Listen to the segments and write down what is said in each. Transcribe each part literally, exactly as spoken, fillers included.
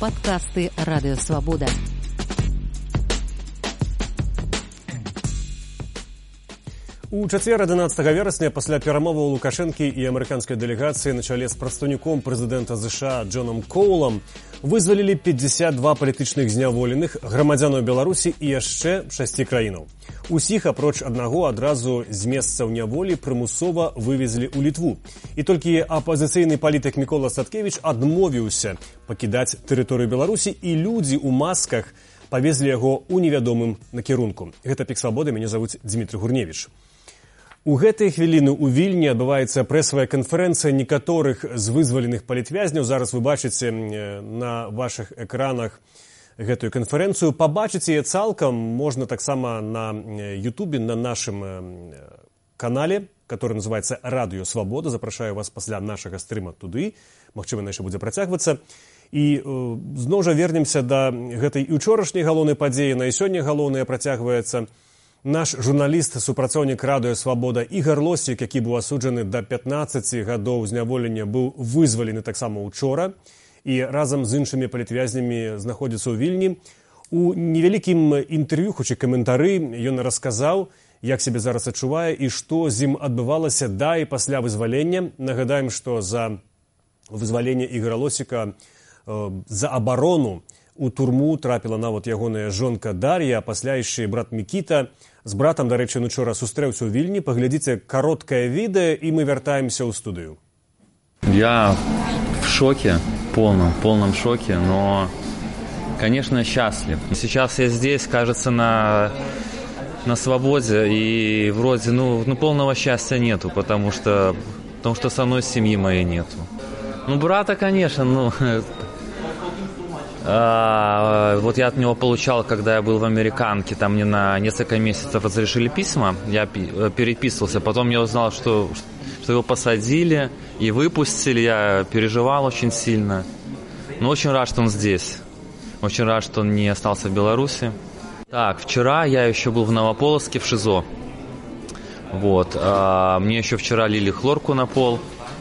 Падкасты Радыё Свабода. У чацвер адзінаццатага верасня пасля перамоваў Лукашэнкі і амерыканскай дэлегацыі на чале з прадстаўніком прэзідэнта ЗША Джонам Коулам вызвалілі пятьдесят два палітычных зняволеных, грамадзянаў Беларусі і яшчэ шасці краінаў. Усіх, апроч аднаго, адразу з месцаў няволі прымусова вывезлі ў Літву. І толькі апазіцыйны палітык Мікола Садкевіч адмовіўся пакідаць тэрыторыю Беларусі, і людзі ў масках павезлі яго ў невядомым накірунку. Гэта Пік Свабоды, мяне завуць Дзмітрый Гурневіч. У гэтыя хвіліны ў Вільні адбываецца прэсавая канферэнцыя некаторых з вызваленых палітвязняў. Зараз вы бачыце на вашых экранах гэтую канферэнцыю. Пабачыць яе цалкам можна таксама на Ютубе, на нашым канале, который называется «Радыё Свабода». Запрашаю вас пасля нашага стрыма туды. Магчыма, яшчэ будзе працягвацца. І э, зноў жа вернемся да гэтай і ўчорашняй галоўнай падзеі. На і сёння галоўная працягваецца. Наш журналіст, супрацоўнік Радыё Свабода Ігар Лосік, які быў асуджаны да пятнаццаці гадоў зняволення, быў вызвалены таксама учора і разам з іншымі палітвязнямі знаходзіцца ў Вільні. У невялікім інтэрв'ю, хоць і каментары, ён расказаў, як сябе зараз адчувае і што з ім адбывалася да і пасля вызвалення. Нагадаем, што за вызваленне Ігара Лосіка, э, за абарону у турму трапіла нават ягоная жонка Дар'я, а пасля яшчэ брат Мікіта. З братам, дарэчы, учора сустрэўся ў Вільні. Паглядзіце кароткае відэо, і мы вяртаемся ў студыю. Я в шоке, полном, полном шоке, но, конечно, счастлив. Сейчас я здесь, кажется, на, на свободе, и вроде, ну, ну, полного счастья нету, потому что, потому что со мной семьи моей нету. Ну, брата, конечно, ну... А, вот я от него получал, когда я был в Американке, там мне на несколько месяцев разрешили письма, я переписывался, потом я узнал, что, что его посадили и выпустили, я переживал очень сильно, но очень рад, что он здесь, очень рад, что он не остался в Беларуси. Так, вчера я еще был в Новополоцке в ШИЗО, вот, а, мне еще вчера лили хлорку на пол.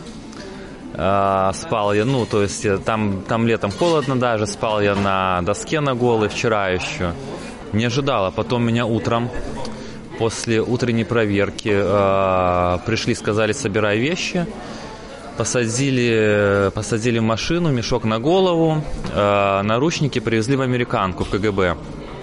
Uh, спал я, ну, то есть там, там летом холодно даже, спал я на доске на голой вчера еще. Не ожидала. Потом меня утром, после утренней проверки, uh, пришли, сказали, собирай вещи. Посадили, посадили в машину, мешок на голову, uh, наручники привезли в Американку, в КГБ.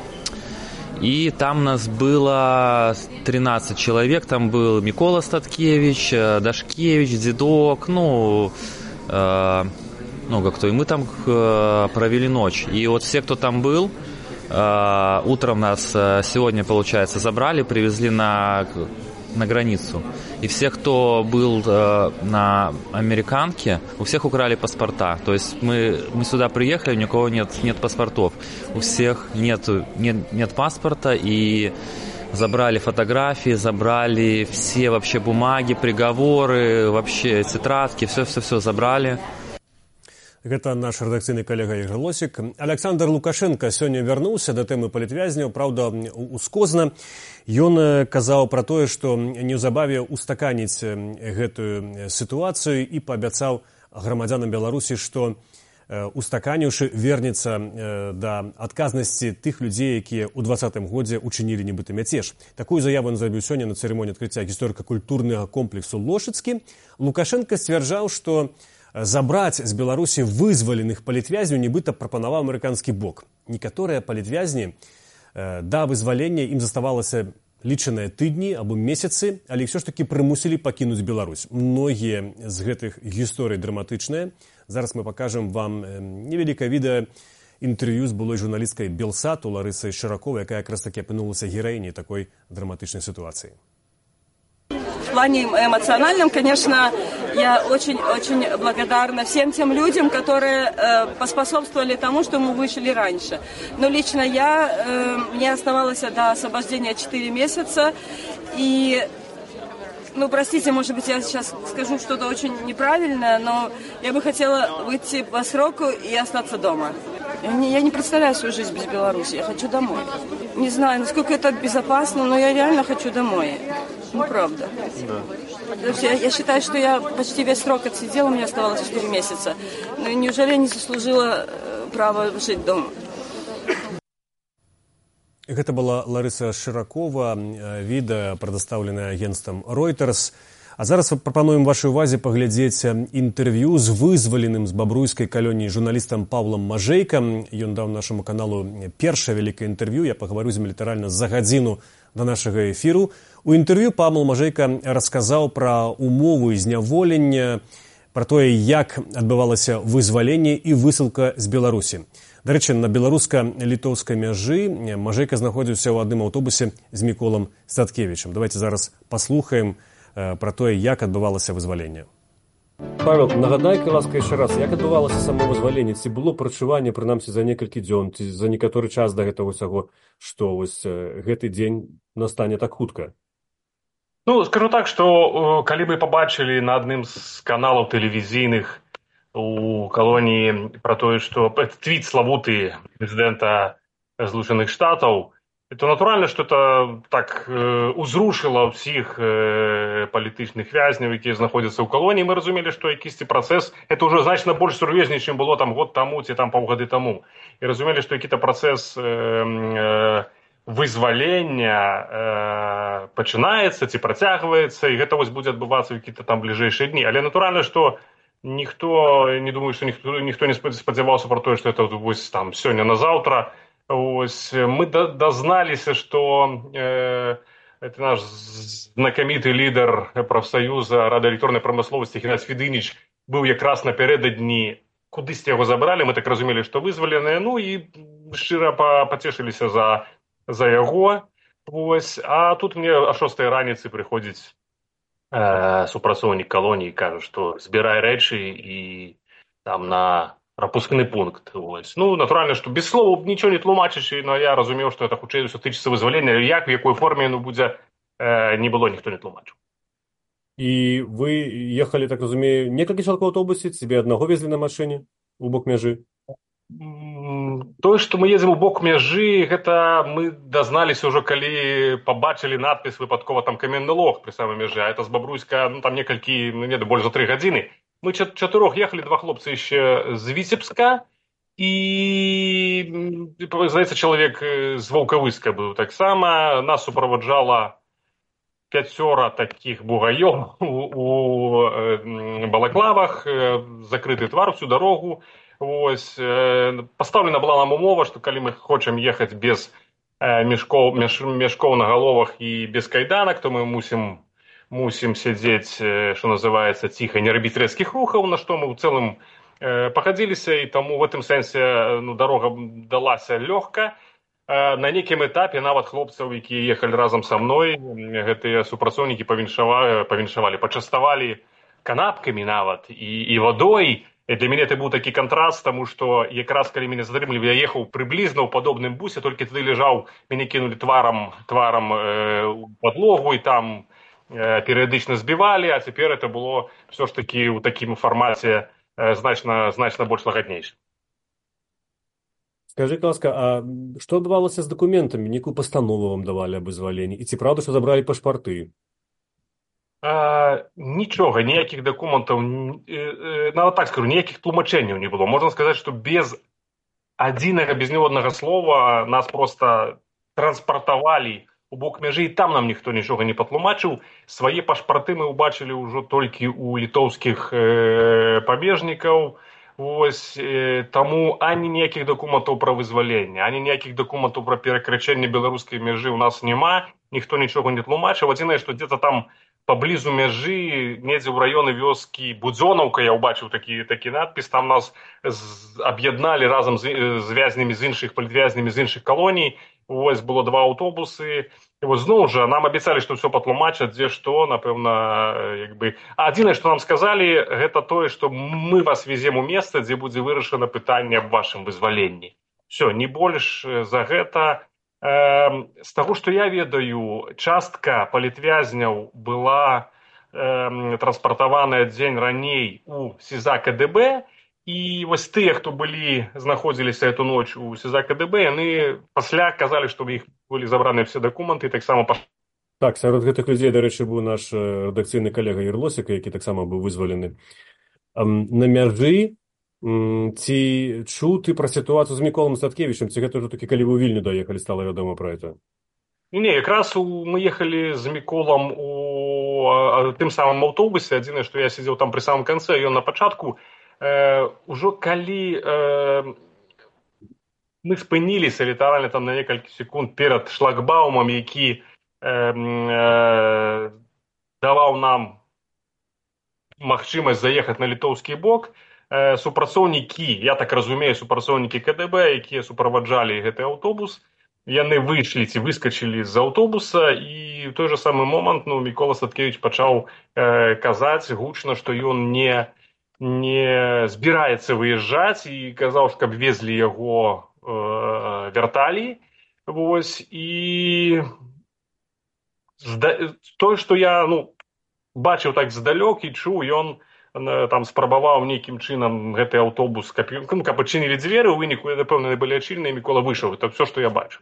И там нас было тринадцать человек, там был Микола Статкевич, Дашкевич, Дедок, ну, э, много кто. И мы там э, провели ночь. И вот все, кто там был, э, утром нас э, сегодня, получается, забрали, привезли на, на границу. И все, кто был э, на Американке, у всех украли паспорта. То есть мы, мы сюда приехали, у никого нет, нет паспортов. У всех нет, нет, нет паспорта, и забрали фотографии, забрали все вообще бумаги, приговоры, вообще тетрадки, все-все-все забрали. Гэта наш рэдакцыйны калега Ігар Лосік. Александр Лукашенко сёння вярнуўся да тэмы палітвязняў, праўда, ускозна. Ён казаў пра тое, што неўзабаве устаканіць гэтую сітуацыю і паабяцаў грамадзянам Беларусі, што устаканіўшы вернецца да адказнасці тых людзей, якія ў двадцатым годзе учынілі нібыта мяцеж. Такую заяву ён зрабіў сёння на цырымоніі адкрыцця гісторыка-культурнага комплексу Лошыцкі. Лукашенко сцвярджаў, што забраць з Беларусі вызваленых палітвязняў нібыта прапанаваў амерыканскі бок. Некаторыя палітвязні да вызвалення ім заставалася лічаныя тыдні або месяцы, але ўсё ж такі прымусілі пакінуць Беларусь. Многія з гэтых гісторый драматычныя. Зараз мы пакажам вам невялікае відэа інтэрв'ю з былой журналісткай Белсату Ларысай Шыраковай, якая якраз такі апынулася гераіняй такой драматычнай сітуацыі. В плане эмоциональном, конечно, я очень-очень благодарна всем тем людям, которые э, поспособствовали тому, что мы вышли раньше. Но лично я, э, мне оставалось до освобождения четыре месяца, и, ну, простите, может быть, я сейчас скажу что-то очень неправильное, но я бы хотела выйти по сроку и остаться дома. Я не, я не представляю свою жизнь без Беларуси, я хочу домой. Не знаю, насколько это безопасно, но я реально хочу домой. Ну, правда. Да. Я, я считаю, что я почти весь срок отсидела, мне оставалось четыре месяца. Но неужели я не заслужила право жить дома. Гэта была Ларыса Шыракова, відэа, прадастаўленае агенцтвам Reuters. А зараз прапануем вашай увазе паглядзець інтэрв'ю з вызваленым з бабруйскай калоніі журналістам Паўлам Мажэйкам. Ён даў нашаму каналу першае вялікае інтэрв'ю. Я пагаварю з ім літаральна за гадзіну да нашага эфіру. У інтэрв'ю Павел Мажэйка расказаў пра умовы зняволення, пра тое, як адбывалася вызваленне і высылка з Беларусі. Да рэчы, на беларуска-літоўскай мяжы Мажэйка знаходзіўся ў адным аўтобусе з Міколам Статкевічам. Давайте зараз паслухаем про тое, як адбывалася вызваленне. Павел, нагадай, ласка, яшчэ раз, як адбывалася само вызваленне? Ці было прачуванне, прынамсі, за некалькі дзён, ці за некаторы час да гэтага ўсяго, што вось гэты дзень настане так хутка? Ну, скажу так, што калі мы пабачылі на адным з каналаў тэлевізійных у калоніі пра тое, што твіт славуты прэзідэнта Злучаных Штатаў, то натуральна, што это так э, узрушыла ўсіх э, палітычных вязняў, якія знаходзяцца ў калоніі. Мы разумелі, што якісьці працэс, это ўжо значна больш сур'ёзней, чым было там год таму ці там паўгады таму. І разумелі, што які-то працэс э, э, вызвалення э, пачынаецца ці працягваецца, і гэта вось будзе адбывацца ў які-то там бліжэйшыя дні. Але натуральна, што ніхто, не думаю, што ніхто, ніхто не спадзяваўся пра тое, што это вось там сёння на заўтра. Ось, мы дозналіся, што э, это наш знакаміты лідар прафсаюза радыёэлектроннай прамысловасці Геннадзь Федыніч быў якраз напярэдадні, кудысьці яго забралі, мы так разумелі, што вызваленыя, ну і шчыра пацешыліся за, за яго. Ось, а тут мне о шостай раніцы прыходзіць э, супрацоўнік калоніі, кажа, што збірай рэчы і там на пропускны пункт. Ось. Ну, натуральна, што без слова нічого не тлумачачы, но я разумеў, што это хутчэй усё тычыцца вызвалення, як, в якой форме яно будзе, э, не было, ніхто не тлумачыў. І вы ехалі, так разумею, некалькі чалкоў аўтобусе, цябе аднаго везлі на машыне у бок мяжы? Тое, што мы едзем у бок мяжы, гэта мы дазналіся ўжо, калі пабачылі надпіс выпадкова там каменны лог пры самай мяжы, а это з Бабруйска, ну, там некалькі, ну, не, больш за тры гадзіны. Мы чатырох ехалі, два хлопцы яшчэ з Віцебска, і, здаецца, чалавек з Ваўкавыска быў таксама. Нас суправаджала пяцёра такіх бугаёў у, у балаклавах, закрыты твар всю дарогу. Ось, пастаўлена была нам умова, што калі мы хочам ехаць без мяшкоў, мяш, мяшкоў на галовах і без кайданак, то мы мусім мусім сядзець, што называецца, ціха, не рабіць рэзкіх рухаў, на што мы ў цэлым э, пахадзіліся, і таму в гэтым сэнсе ну, дарога далася лёгка. Э, на нейкім этапе нават хлопцаў, якія ехалі разам са мной, гэтыя супрацоўнікі павіншавалі, павіншавалі, пачаставалі канапкамі нават і, і вадой. І для мяне это быў такі кантраст, таму што якраз калі мяне затрымлівалі, я ехаў прыблізна ў падобным бусе, толькі тады ляжаў, мяне кінулі тварам, тварам э, у падлогу, і там перыядычна збівалі, а цяпер это было все ж таки ў такім фармаце значна, значна больш лагаднейшым. Скажи, ласка, а што адбывалася з дакументамі? Некую пастанову вам давалі аб вызваленні? І ці праўда, што забралі пашпарты? А, нічога, ніякіх дакументаў, нават так скажу, ніякіх тлумачэнняў не было. Можна сказаць, што без адзінага, без ніводнага слова нас проста транспартавалі у бок мяжы, і там нам ніхто нічога не патлумачыў. Свае пашпарты мы ўбачылі ўжо толькі ў літоўскіх э, пабежнікаў. Вось, э, таму ані ніякіх дакументаў пра вызваленне, ані ніякіх дакументаў пра перакрачэнне беларускай мяжы ў нас няма, ніхто нічога не тлумачыў. Адзінае, што дзе-то там паблізу мяжы, недзе ў раёны вёскі Будзёнаўка, я ўбачыў такі, такі надпіс, там нас аб'ядналі разам з, з вязнямі з іншых, палітвязнямі з іншых калоній. Вось было два аўтобусы. І вось зноў жа нам абяцалі, што ўсё патлумачаць, дзе што, напэўна, як бы. А адзінае, што нам сказалі, гэта тое, што мы вас везем у месца, дзе будзе вырашана пытанне аб вашым вызваленні. Всё, не больш за гэта. Э, з таго, што я ведаю, частка палітвязняў была э, транспартаваная дзень раней у СІЗА КДБ, і вось тыя, хто былі, знаходзіліся эту ноч у СІЗА КДБ, яны пасля казалі, што ў іх былі забраныя все дакументы, і таксама паш... Так, сярод гэтых людзей, дарэчы, быў наш рэдакцыйны калега Ірлосік, які таксама быў вызвалены. На мяжы Ці чуў ты пра сітуацыю з Міколам Статкевічам, ці гэта ўжо такі, калі вы ў Вільню даехалі, стала вядома пра гэта? Не, якраз у, мы ехалі з Міколам у а, тым самым аўтобусе, адзінае, што я сидзеў там пры самым канцы, ён на пачатку. Э, ужо калі э, мы спыніліся літаральна там на некалькі секунд перад шлагбаумам, які э, э, даваў нам магчымасць заехаць на літоўскі бок, э, супрацоўнікі, я так разумею, супрацоўнікі КДБ, якія суправаджалі гэты аўтобус, яны выйшлі ці выскачылі з аўтобуса, і ў той жа самы момант ну, Мікола Статкевіч пачаў э, казаць гучна, што ён не, не збіраецца выязджаць, і казаў, каб везлі яго э, вярталі. Вось, і тое, што я ну, бачыў так здалёк і чуў, ён там спрабаваў нейкім чынам гэты аўтобус, каб, каб адчынілі дзверы, у выніку, напэўна, былі адчыненыя, Мікола выйшаў. Это все, што я бачыў.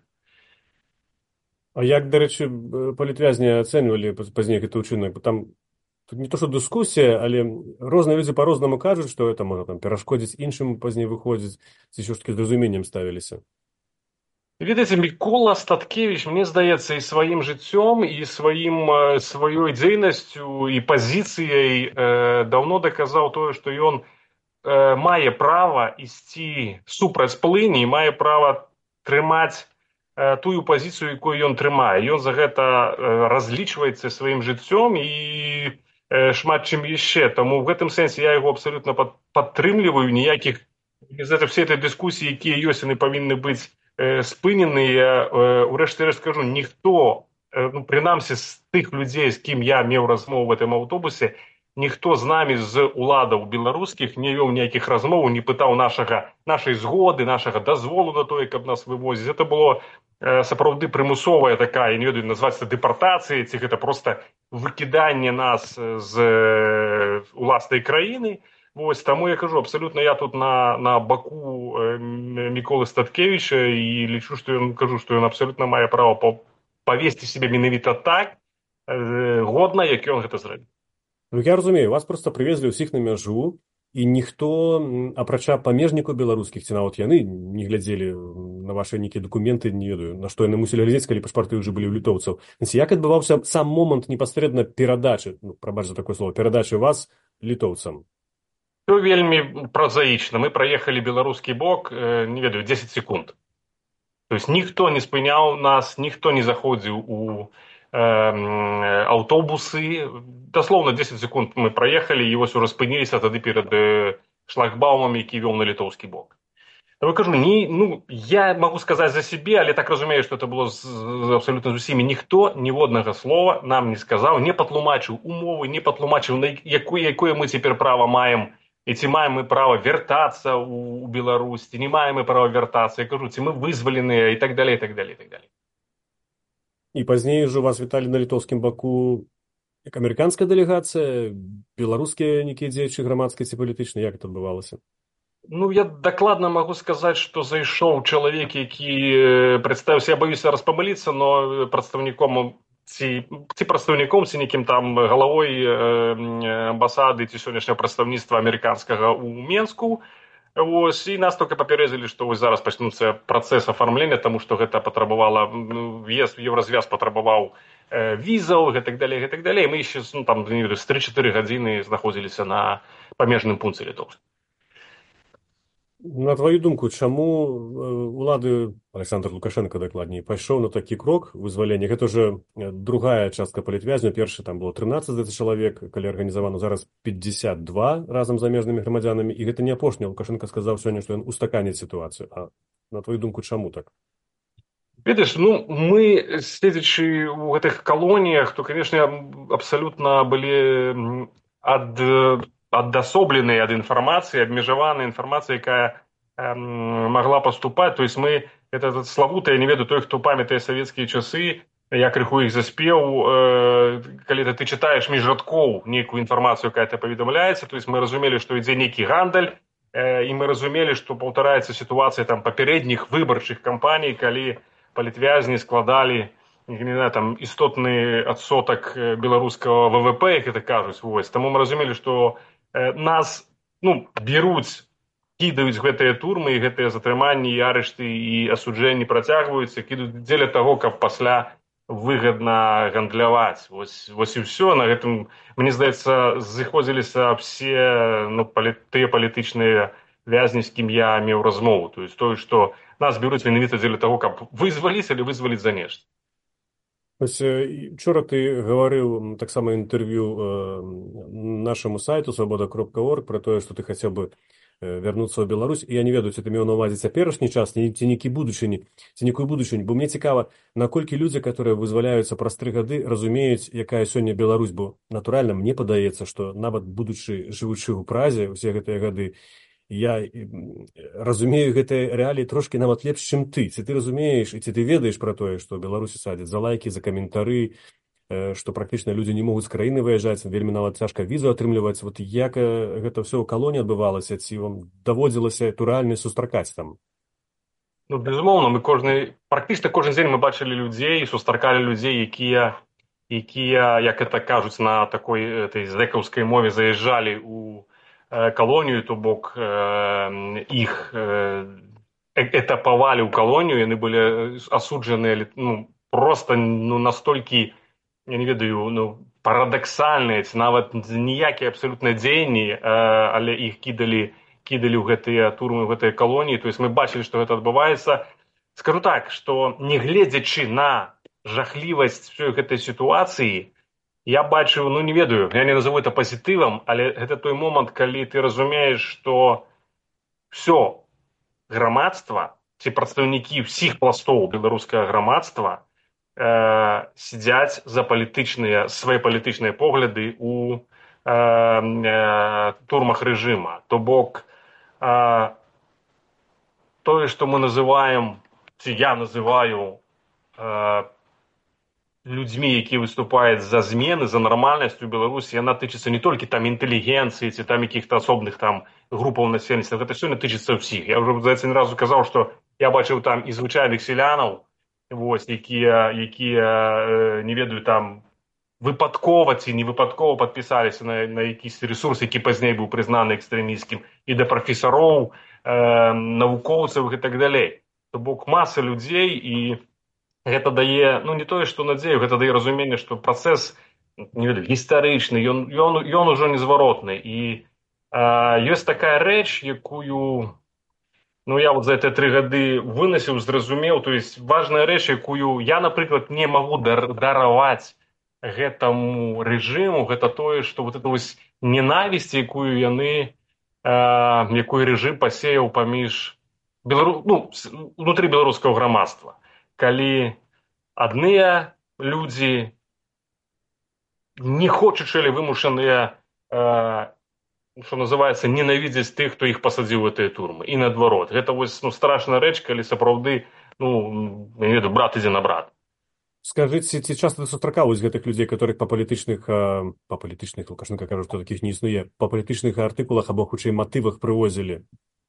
А як, дарэчы, палітвязні ацэньвалі пазней гэты ўчынак? Там тут не то, што дыскусія, але розныя людзі па-рознаму кажуць, што это можа там перашкодзіць іншым пазней выходзіць, ці ўсё ж такі з разуменнем ставіліся. Ведаеце, Мікола Статкевіч, мне здаецца, і сваім жыццём, і сваім, сваёй дзейнасцю, і пазіцыяй э, даўно даказаў тое, што ён э, мае права ісці супраць плыні, мае права трымаць э, тую пазіцыю, якую ён трымае. Ён за гэта э, разлічваецца сваім жыццём і э, шмат чым яшчэ. Таму в гэтым сэнсе я яго абсалютна пад, падтрымліваю. Ніякіх без этой всей этой дыскусіі, якія ёсць, яны павінны быць спыненыя. Урэшце рэшт скажу, ніхто, ну, прынамсі з тых людзей, з кім я меў размову в гэтым аўтобусе, ніхто з намі з уладаў беларускіх не вёў ніякіх размоў, не пытаў нашага, нашай згоды, нашага дазволу на тое, каб нас вывозіць. Гэта было э, сапраўды прымусовая такая, я не ведаю, назваць це дэпартацыяй, ці гэта проста выкіданне нас з э, уласнай краіны. Вось, таму я кажу, абсалютна я тут на, на баку э, Міколы Статкевіча і лічу, што ён, кажу, што ён абсалютна мае права павесці сябе менавіта так, э, годна, як ён гэта зрабіў. Ну, я разумею, вас проста прывезлі ўсіх на мяжу, і ніхто, апрача памежнікаў беларускіх, ці нават яны не глядзелі на вашы нейкія дакументы, не ведаю, на што яны мусілі глядзець, калі пашпарты ўжо былі ў літоўцаў. Як адбываўся сам момант непасрэдна перадачы, ну, прабач за такое слово, перадачы вас літоўцам? Все вельмі празаічна. Мы праехалі беларускі бок, не ведаю, дзесяць секунд. То есть ніхто не спыняў нас, ніхто не заходзіў у э, аўтобусы. Даслоўна дзесяць секунд мы праехалі, і вось ужо спыніліся тады перад э, шлагбаумам, які вёў на літоўскі бок. Я кажу, не, ну, я магу сказаць за сябе, але так разумею, што это было з, абсалютна з усімі. Ніхто ніводнага слова нам не сказаў, не патлумачыў умовы, не патлумачыў, на якое, якое мы цяпер права маем, і ці маем мы права вяртацца ў Беларусь, ці не маем мы права вяртацца, я кажу, ці мы вызваленыя, і так далей, і так далей, і так далей. І пазней ўжо вас віталі на літоўскім баку як амерыканская дэлегацыя, беларускія нейкія дзеячы грамадскія ці палітычныя, як это адбывалася? Ну, я дакладна магу сказаць, што зайшоў чалавек, які прадставіўся, я баюся распамыліцца, но прадстаўніком ці, ці прадстаўніком, ці нейкім там галавой амбасады ці сённяшняга прадстаўніцтва амерыканскага ў Менску. Вось, і нас толькі папярэдзілі, што вось зараз пачнуцца працэс афармлення, таму што гэта патрабавала, в'езд, еўразвяз патрабаваў э, візаў, гэтак далей, гэтак далей. Мы яшчэ, ну, там, не ведаю, з тры-чатыры гадзіны знаходзіліся на памежным пункце літоўскім. На твою думку, чаму улады, Александр Лукашенко дакладней, пайшоў на такі крок вызвалення? Гэта ўжо другая частка палітвязняў. Першы там было трынаццаць чалавек, калі арганізавана, зараз пятьдесят два разам з замежнымі грамадзянамі. І гэта не апошні. Лукашенко сказаў сёння, што ён устаканіць сітуацыю. А на твою думку, чаму так? Ведаеш, ну, мы, седзячы ў гэтых калоніях, то, конечно, абсалютна былі ад... адасобленыя ад інфармацыі, абмежаваная інфармацыя, якая э, магла паступаць. То есть мы, это славута, я не ведаю, той, хто памятае савецкія часы, я крыху іх заспеў, э, калі ты чытаеш між радкоў нейкую інфармацыю, якая ты паведамляецца, то есть мы разумелі, што ідзе нейкі гандаль, э, і мы разумелі, што паўтараецца сітуацыя там папярэдніх выбарчых кампаній, калі палітвязні складалі, не знаю, там істотны адсотак беларускага ВВП, як это кажуць. Вось. Таму мы разумелі, што нас, ну, беруць кідаюць гэтыя турмы і гэтыя затрыманні і арышты і асуджэнні працягваюцца, кідаюць дзеля таго, каб пасля выгадна гандляваць. Вось, вось і ўсё. На гэтым, мне здаецца, зыходзіліся ўсе ну, палі, тыя палітычныя вязні, з кім я меў размову. То есть тое, што нас беруць менавіта дзеля таго, каб вызваліць алі вызваліць за нешта. Ось вчора ти говорив так само інтерв'ю нашому сайту свобода крапка орг про те, що ти хотів би вернуться в Білорусь. І я не ведаю, чи ти мав на увазі цяперашні час, ці які будучині, ці якої будучині. Бо мені цікаво, наколькі люди, які визволяються праз три годи, розуміють, яка сьогодні Білорусь. Бо натурально мені подається, що навіть будучи, живучи в Празі всі ці годи, я разумею гэтыя рэаліі трошкі нават лепш, чым ты. Ці ты разумееш і ці ты ведаеш пра тое, што Беларусі садзяць за лайкі, за каментары, што практычна людзі не могуць з краіны выязджаць, вельмі нават цяжка візу атрымліваць. Вот як гэта ўсё ў калоніі адбывалася, ці вам даводзілася туральна сустракаць там? Ну, безумоўна, мы кожны, практычна кожны дзень мы бачылі людзей, сустракалі людзей, якія, якія, як это кажуць на такой этой зэкаўскай мове, заязджалі у калонію, то бок э, іх э, этапавалі ў калонію, яны былі асуджаныя ну, просто ну, настолькі, я не ведаю, ну, парадаксальныя, ці нават ніякія абсалютна дзеянні, э, але іх кідалі, кідалі ў гэтыя турмы, ў гэтыя калоніі. То есть мы бачылі, што гэта адбываецца. Скажу так, што не гледзячы на жахлівасць всёй гэтай сітуацыі, я бачу, ну не ведаю, я не назову это пазітывам, але гэта той момант, калі ты разумееш, што все грамадства, ці прадстаўнікі ўсіх пластоў беларускага грамадства э, сядзяць за палітычныя, свае палітычныя погляды ў э, э, турмах рэжыма. То бок, э, тое, што мы называем, ці я называю э, людзьмі, якія выступаюць за змены, за нармальнасць у Беларусі, яна тычыцца не толькі там інтэлігенцыі ці там якіх-то асобных там групаў насельніцтва, гэта сёння тычыцца ўсіх. Я ўжо, здаецца, не разу казаў, што я бачыў там і звычайных селянаў, вось, якія, якія э, не ведаю, там выпадкова ці не выпадкова падпісаліся на, на якісь рэсурс, які пазней быў прызнаны экстрэмісцкім, і да прафесароў, э, навукоўцаў і так далей. То бок маса людзей, і гэта дае, ну не тое, што надзею, гэта дае разуменне, што працэс, не ведаю, гістарычны, ён, ён, ён ужо незваротны. І э, ёсць такая рэч, якую, ну я вот за гэтыя тры гады вынасіў, зразумеў, то есть важная рэч, якую я, напрыклад, не магу дар, дараваць гэтаму рэжыму, гэта тое, што вот это вось ненавісць, якую яны, э, якую рэжым пасеяў паміж белару... ну, внутры беларускага грамадства. Калі адныя людзі, не хочучы, але вымушаныя, э, што называецца, ненавідзець тых, хто іх пасадзіў у гэтыя турмы. І наадварот. Гэта вось ну, страшная рэч, калі сапраўды, ну, я не ведаю, брат ідзе на брат. Скажыце, ці часта сустракаюць гэтых людзей, которых па палітычных, па палітычных, Лукашенко кажа, што такіх не існуе, па палітычных артыкулах або хутчэй матывах прывозілі?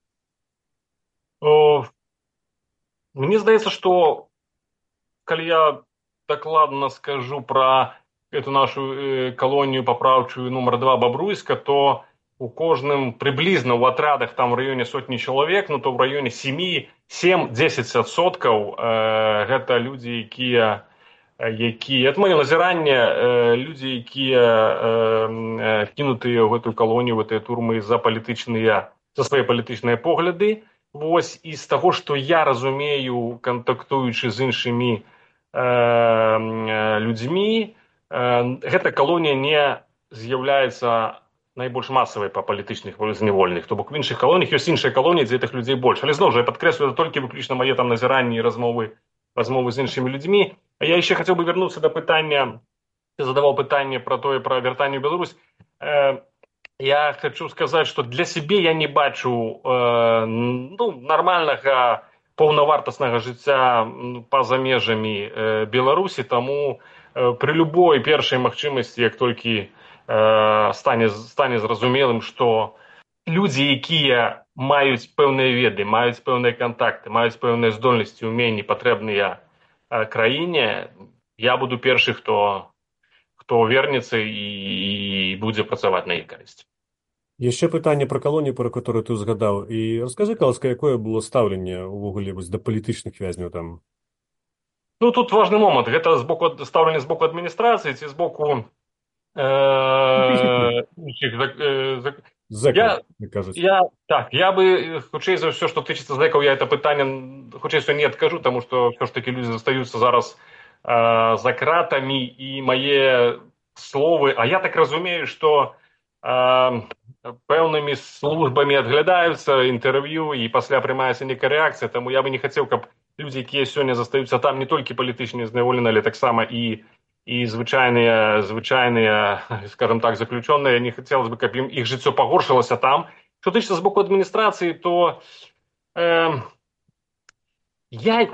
О, мне здаецца, што калі я дакладна скажу пра эту нашу э, калонію папраўчую нумар два Бабруйска, то у кожным прыблізна ў атрадах там в раёне сотні чалавек, ну то в раёне сем-дзесяць адсоткаў э, гэта людзі, якія, якія, это маё назіранне, э, людзі, якія э, кінутыя ў гэтую калонію, в гэтыя турмы за палітычныя, за свае палітычныя погляды. Вось, і з таго, што я разумею, кантактуючы з іншымі людзьмі, гэта калонія не з'яўляецца найбольш масавай па палітычных зняволеных. То бок в іншых калоніях ёсць іншыя калоніі, дзе гэтых людзей больш. Але зноў жа, я падкрэслю, это толькі выключна мае там назіранні і размовы, размовы з іншымі людзьмі. А я яшчэ хацеў бы вярнуцца да пытання, ты задаваў пытанне пра тое, пра вяртанне ў Беларусь. Я хочу сказаць, што для сябе я не бачу ну, нармальнага паўнавартаснага жыцця па-за межамі э, Беларусі, таму э, пры любой першай магчымасці, як толькі э, стане, стане зразумелым, што людзі, якія маюць пэўныя веды, маюць пэўныя кантакты, маюць пэўныя здольнасці, уменні, патрэбныя э, краіне, я буду першы, хто, хто вернецца і, і будзе працаваць на іх карысць. Яшчэ пытанне пра калоніі, пра которую ты згадаў. І раскажы, каласка, якое было стаўленне ўвогуле вось да палітычных вязняў там? Ну, тут важны момант. Гэта з боку стаўленне з боку адміністрацыі ці з боку э, іншых зак- э, зак- Зэкаў, я, як кажуць. я, так, я бы, хутчэй за ўсё, што тычыцца зэкаў, я это пытанне, хутчэй за ўсё, не адкажу, таму што ўсё ж такі людзі застаюцца зараз э, за кратамі, і мае словы, а я так разумею, што э, пэўнымі службамі адглядаюцца інтэрв'ю, і пасля прымаецца нейкая рэакцыя, таму я бы не хацеў, каб людзі, якія сёння застаюцца там, не толькі палітычныя зняволеныя, але таксама і і звычайныя, звычайныя, скажем так, заключенные, не хотелось бы, каб ім іх жыццё пагоршылася там. Што тычыцца з боку адміністрацыі, то э, я,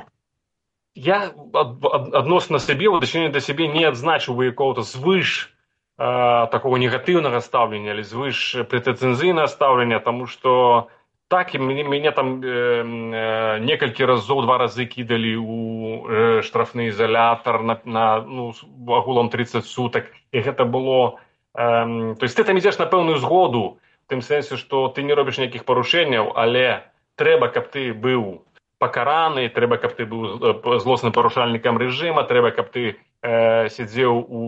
я адносна сябе, у дачыненні да сябе не адзначыў бы якога-то звыш э, такого негатыўнага стаўлення, але звыш прэтэнзійнага стаўлення, таму што так, і мяне, мяне там э, э, некалькі разоў, два разы кідалі ў э, штрафны изолятор на, на ну, агулам тридцать сутак, і гэта было... Э, то есть ты там ідзеш на пэўную згоду, в тым сэнсе, што ты не робіш ніякіх парушэнняў, але трэба, каб ты быў пакараны, трэба, каб ты быў злосным парушальнікам рэжыма, трэба, каб ты э, сядзеў у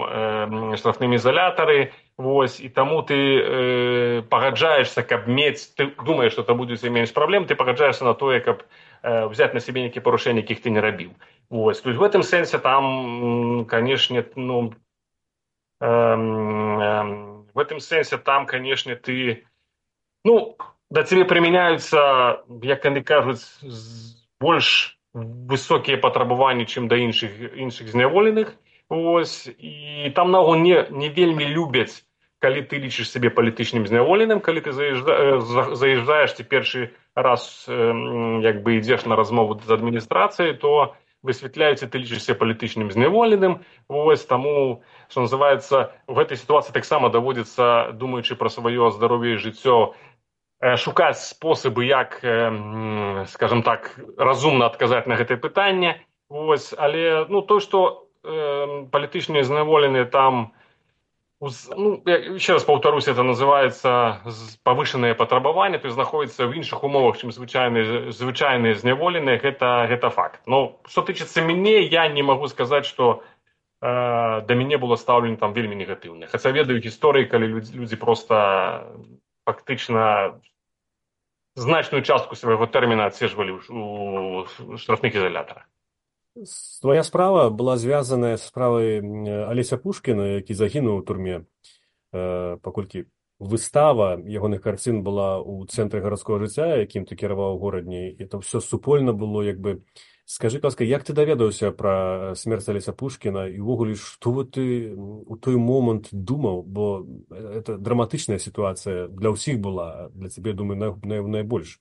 э, штрафным изолятары, вось, і таму ты э, пагаджаешся, каб мець, ты думаеш, што это будзе менш праблем, ты пагаджаешся на тое, каб э, взять на сябе нейкія парушэнні, якіх ты не рабіў. Вось, то есть в этом сэнсе там, канешне, ну, э, э, в этом сэнсе там, канешне, ты, ну, да цябе прымяняюцца, як яны кажуць, больш высокія патрабаванні, чым да іншых, іншых зняволеных. Ось, і там наогул не, не вельмі любяць, калі ты лічыш сябе палітычным зняволеным, калі ты заязджа, заязджаеш ці першы раз як бы ідзеш на размову з адміністрацыяй, то высвятляюць, ты лічышся палітычным зняволеным. Ось, таму, што называецца, в гэтай сітуацыі таксама даводзіцца, думаючы пра сваё здароўе і жыццё, шукаць спосабы, як, скажем так, разумна адказаць на гэтае пытанне. Ось, але, ну, то, што э, палітычныя зняволеныя там, ну, еще раз паўтарусь, это называется павышанае патрабаванне, то есть знаходзіцца ў іншых умовах, чым звычайныя, звычайныя зняволеныя, гэта, гэта факт. Но што тычыцца мяне, я не магу сказаць, што э, да мяне было стаўленне там вельмі негатыўна. Хаця ведаю гісторыі, калі людзі, людзі проста фактычна значную частку свайго тэрміна адседжвалі у штрафных изолятарах. Твоя справа была звязаная з справай Алеся Пушкіна, які загінуў у турме, э, паколькі выстава ягоных карцін была ў цэнтры гарадскога жыцця, якім ты кіраваў у горадні, і это ўсё супольна было, як бы. Скажы, ласка, як ты даведаўся пра смерць Алеся Пушкіна і ўвогуле, што ты у той момант думаў, бо это драматычная сітуацыя для ўсіх была, для цябе, думаю, на, на, найбольш.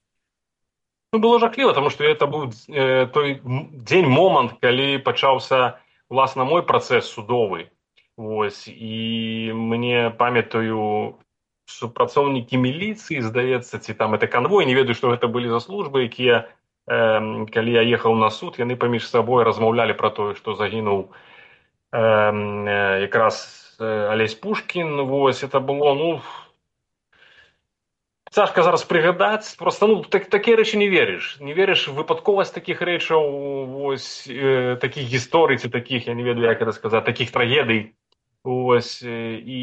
Ну, было жахліва, тому што это быў э, той дзень, момант, калі пачаўся, уласна, мой працэс судовы. Вось, і мне, памятаю, супрацоўнікі міліцыі, здаецца, ці там это канвой, не ведаю, што гэта былі за службы, якія, э, калі я ехаў на суд, яны паміж сабой размаўлялі пра тое, што загінуў э, э, якраз Алесь Пушкін. Вось, это было, ну, цяжка зараз прыгадаць, просто, ну, так, такія рэчы не верыш. Не верыш в выпадковасць такіх рэчаў, вось, э, такіх гісторый, ці такіх, я не ведаю, як это сказаць, такіх трагедый. Вось, і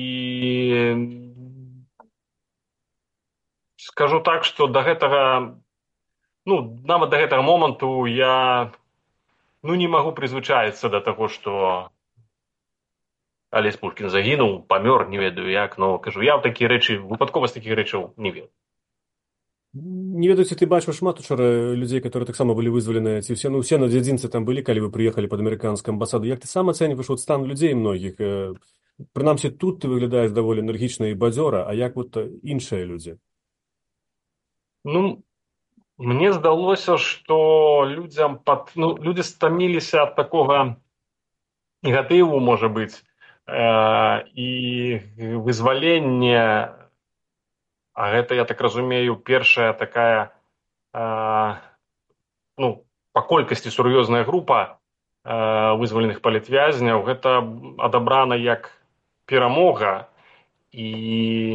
скажу так, што да гэтага, ну, нават да гэтага моманту я, ну, не магу прызвычаіцца да таго, што Алесь Пушкін загінуў, памёр, не ведаю як, но, кажу, я ў такія рэчы, выпадковасць такіх рэчаў не веру. Не ведаю, ці ты бачыў шмат учора людзей, которые таксама былі вызваленыя, ці ўсе, ну, усе на дзядзінцы там былі, калі вы прыехалі пад амерыканскую амбасаду. Як ты сам ацэньваеш вот стан людзей многіх? Прынамсі, тут ты выглядаеш даволі энергічна і бадзёра, а як вот іншыя людзі? Ну, мне здалося, што людзям пад... ну, людзі стаміліся ад такога негатыву, можа быць, э, і вызвалення. А гэта, я так разумею, першая такая, э, ну, па колькасці сур'ёзная група э, вызваленых палітвязняў. Гэта адабрана як перамога, і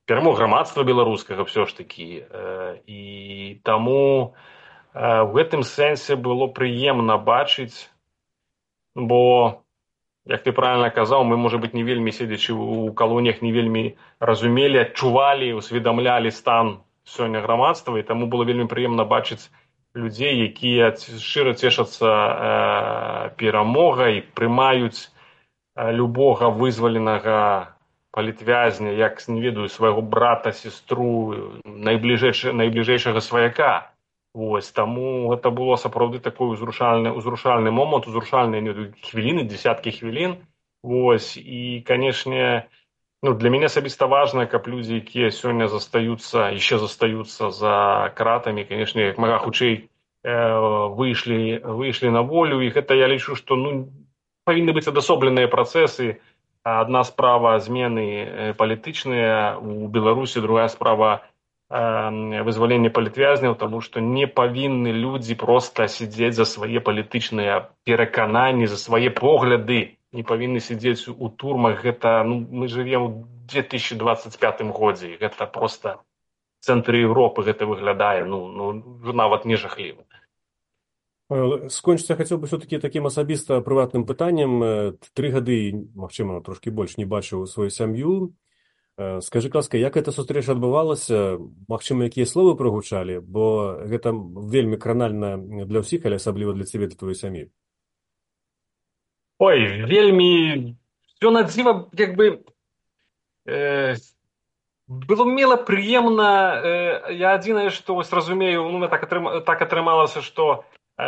перамог грамадства беларускага все ж таки. І таму в гэтым сэнсе было прыемна бачыць, бо, як ты правильно казаў, мы, можа быць, не вельмі, седзячы ў калоніях, не вельмі разумелі, адчувалі, усведамлялі стан сёння грамадства, і таму было вельмі прыемна бачыць людзей, якія шчыра цешацца э, перамогай, прымаюць э, любога вызваленага палітвязня, як, не ведаю, свайго брата, сестру, найбліжэйшага сваяка. Вось, таму гэта было сапраўды такой узрушальны, узрушальны момант, узрушальныя хвіліны, десяткі хвілін. Вось, і, канешне, ну, для мяне асабіста важна, каб людзі, якія сёння застаюцца, яшчэ застаюцца за кратамі, канешне, як мага хутчэй э, выйшлі, выйшлі на волю, і гэта я лічу, што ну, павінны быць адасобленыя працэсы. Адна справа змены палітычныя ў Беларусі, другая справа вызвалення палітвязняў, тому што не павінны людзі проста сидзець за свае палітычныя перакананні, за свае погляды, не павінны сидзець у турмах. Гэта, ну, мы жывем у две тысячи двадцать пятым годзе, гэта просто в цэнтры Европы гэта выглядае, ну, ну нават не жахліва. Скончыць я хацеў бы все-таки такім асабіста прыватным пытаннем. Тры гады, магчыма, трошкі больш не бачыў сваю сям'ю. Скажы, ласка, як эта сустрэча адбывалася? Магчыма, якія словы прагучалі? Бо гэта вельмі кранальна для ўсіх, але асабліва для цябе, для твоей сям'і. Ой, вельмі... Всё надзіва, як бы... Э, было мила, прыемна. Э, я адзінае, што вось разумею, ну, так, атрым, так атрымалася, што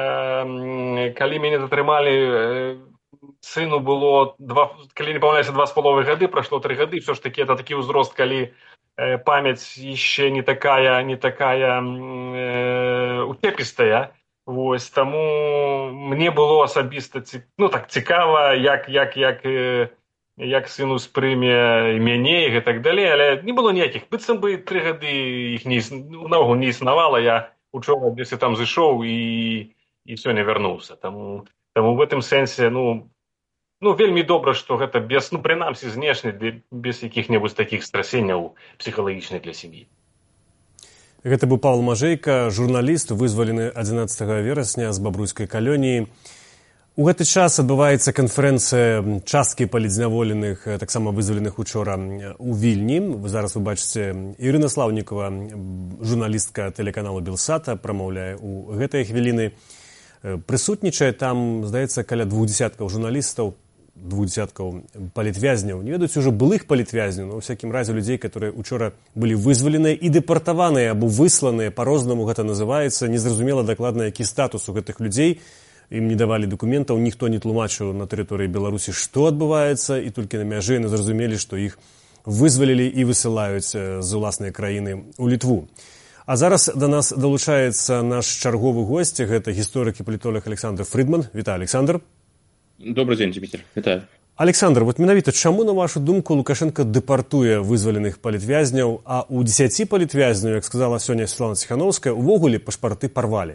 э, калі мяне затрымалі... Э, сыну было, два, калі не памыляюся, два з паловай гады, прайшло тры гады, все ж таки это такі ўзрост, калі э, памяць яшчэ не такая, не такая э, уцепістая. Вось, таму мне было асабіста, ну так, цікава, як, як, як, э, як сын успрыме мяне і так далей, але не было ніякіх, быццам бы тры гады іх не, наогул не існавала, я учора десь там зайшоў і, і сёння вярнуўся, таму Таму в гэтым сэнсе, ну, ну, вельмі добра, што гэта без, ну, прынамсі, знешне, без якіх-небудзь такіх страсенняў псіхалагічных для сям'і. Гэта быў Павел Мажэйка, журналіст, вызвалены адзінаццатага верасня з бабруйскай калоніі. У гэты час адбываецца канферэнцыя часткі палітзняволеных, таксама вызваленых учора у Вільні. Зараз вы бачыце, Ірына Слаўнікова, журналістка тэлеканалу Белсата, прамаўляе ў гэтыя хвіліны. Прысутнічае там, здаецца, каля двух дзесяткаў журналістаў, двух дзесяткаў палітвязняў. Не ведаюць ужо былых палітвязняў, но ў всякім разе людзей, которые учора былі вызваленыя і дэпартаваныя або высланыя, па-рознаму гэта называецца. Незразумела дакладна, які статус у гэтых людзей. Ім не давалі дакументаў, ніхто не тлумачыў на тэрыторыі Беларусі, што адбываецца, і толькі на мяжы яны зразумелі, што іх вызвалілі і высылаюць з уласнай краіны ў Літву. А зараз до нас долучаецца наш чарговы госць, гэта гісторык і палітолог Александр Фридман. Вітаю, Александр. Добрый дзень, Дмітрий. Вітаю. Александр, вот менавіта чаму, на вашу думку, Лукашенко дэпартуе вызваленых палітвязняў, а у дзесяці палітвязняў, як сказала сёння Светлана Ціхановская, увогуле пашпарты парвалі?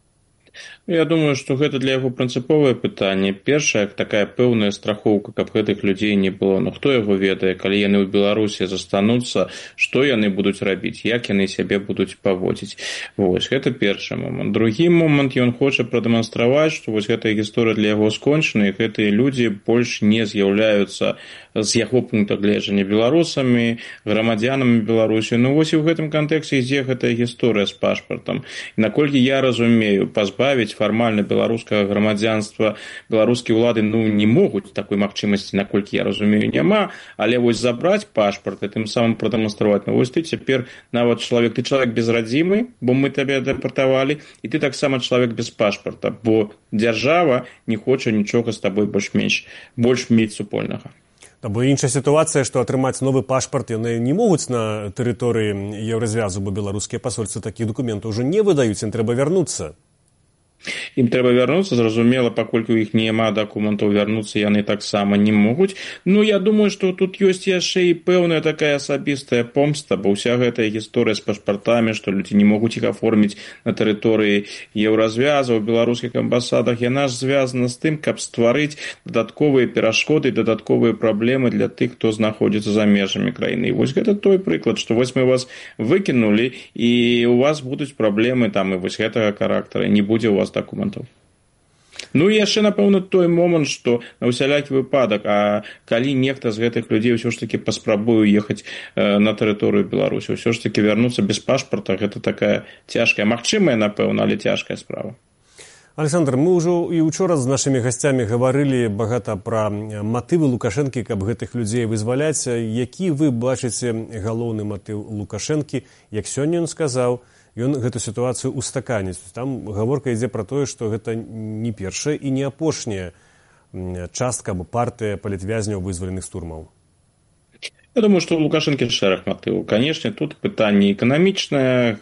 Я думаю, што гэта для яго прынцыповае пытанне. Першая, такая пэўная страхоўка, каб гэтых людзей не было. Ну, хто яго ведае, калі яны ў Беларусі застануцца, што яны будуць рабіць, як яны сябе будуць паводзіць. Вось, гэта першы момант. Другі момант, ён хоча прадэманстраваць, што вось гэтая гісторыя для яго скончана, і гэтыя людзі больш не з'яўляюцца з яго пункта гледжання беларусамі, грамадзянамі Беларусі. Ну, вось і ў гэтым кантэксце ідзе гэтая гісторыя з пашпартам. І наколькі я разумею, пазбавіць фармальна беларускага грамадзянства беларускія ўлады, ну, не могуць такой магчымасці, наколькі я разумею, няма, але вось забраць пашпарт і тым самым прадэманстраваць, ну, вось ты цяпер нават чалавек, ты чалавек без радзімы, бо мы табе дэпартавалі, і ты таксама чалавек без пашпарта, бо дзяржава не хоча нічога з табой больш-менш, больш мець супольнага. Бо іншая сітуацыя, што атрымаць новы пашпарт яны не могуць на тэрыторыі Еўразвязу, бо беларускія пасольствы такіх дакументаў ўжо не выдаюць, ім трэба вярнуцца. Ім трэба вярнуцца, зразумела, паколькі ў іх няма дакументаў, вярнуцца яны таксама не могуць. Ну, я думаю, што тут ёсць яшчэ і пэўная такая асабістая помста, бо ўся гэтая гісторыя з пашпартамі, што людзі не могуць іх аформіць на тэрыторыі еўразвяза, у беларускіх амбасадах, яна ж звязана з тым, каб стварыць дадатковыя перашкоды, дадатковыя праблемы для тых, хто знаходзіцца за межамі краіны. І вось гэта той прыклад, што вось мы вас выкінулі, і у вас будуць праблемы там і вось гэтага характара, не будзе у вас дакументаў. Ну і яшчэ, напэўна, той момант, што на ўсялякі выпадак, а калі нехта з гэтых людзей ўсё ж такі паспрабуе ехаць на тэрыторыю Беларусі, ўсё ж такі вярнуцца без пашпарта, гэта такая цяжкая, магчымая, напэўна, але цяжкая справа. Александр, мы ўжо і учора з нашымі гасцямі гаварылі багата пра матывы Лукашэнкі, каб гэтых людзей вызваляць. Які вы бачыце галоўны матыў Лукашэнкі, як сёння ён сказаў, ён гэту сітуацыю устаканіць. Там гаворка ідзе пра тое, што гэта не першая і не апошняя частка або партыя палітвязняў вызваленых з турмаў. Я думаю, што у Лукашэнкі шэраг матываў. Канешне, тут пытанне эканамічнае,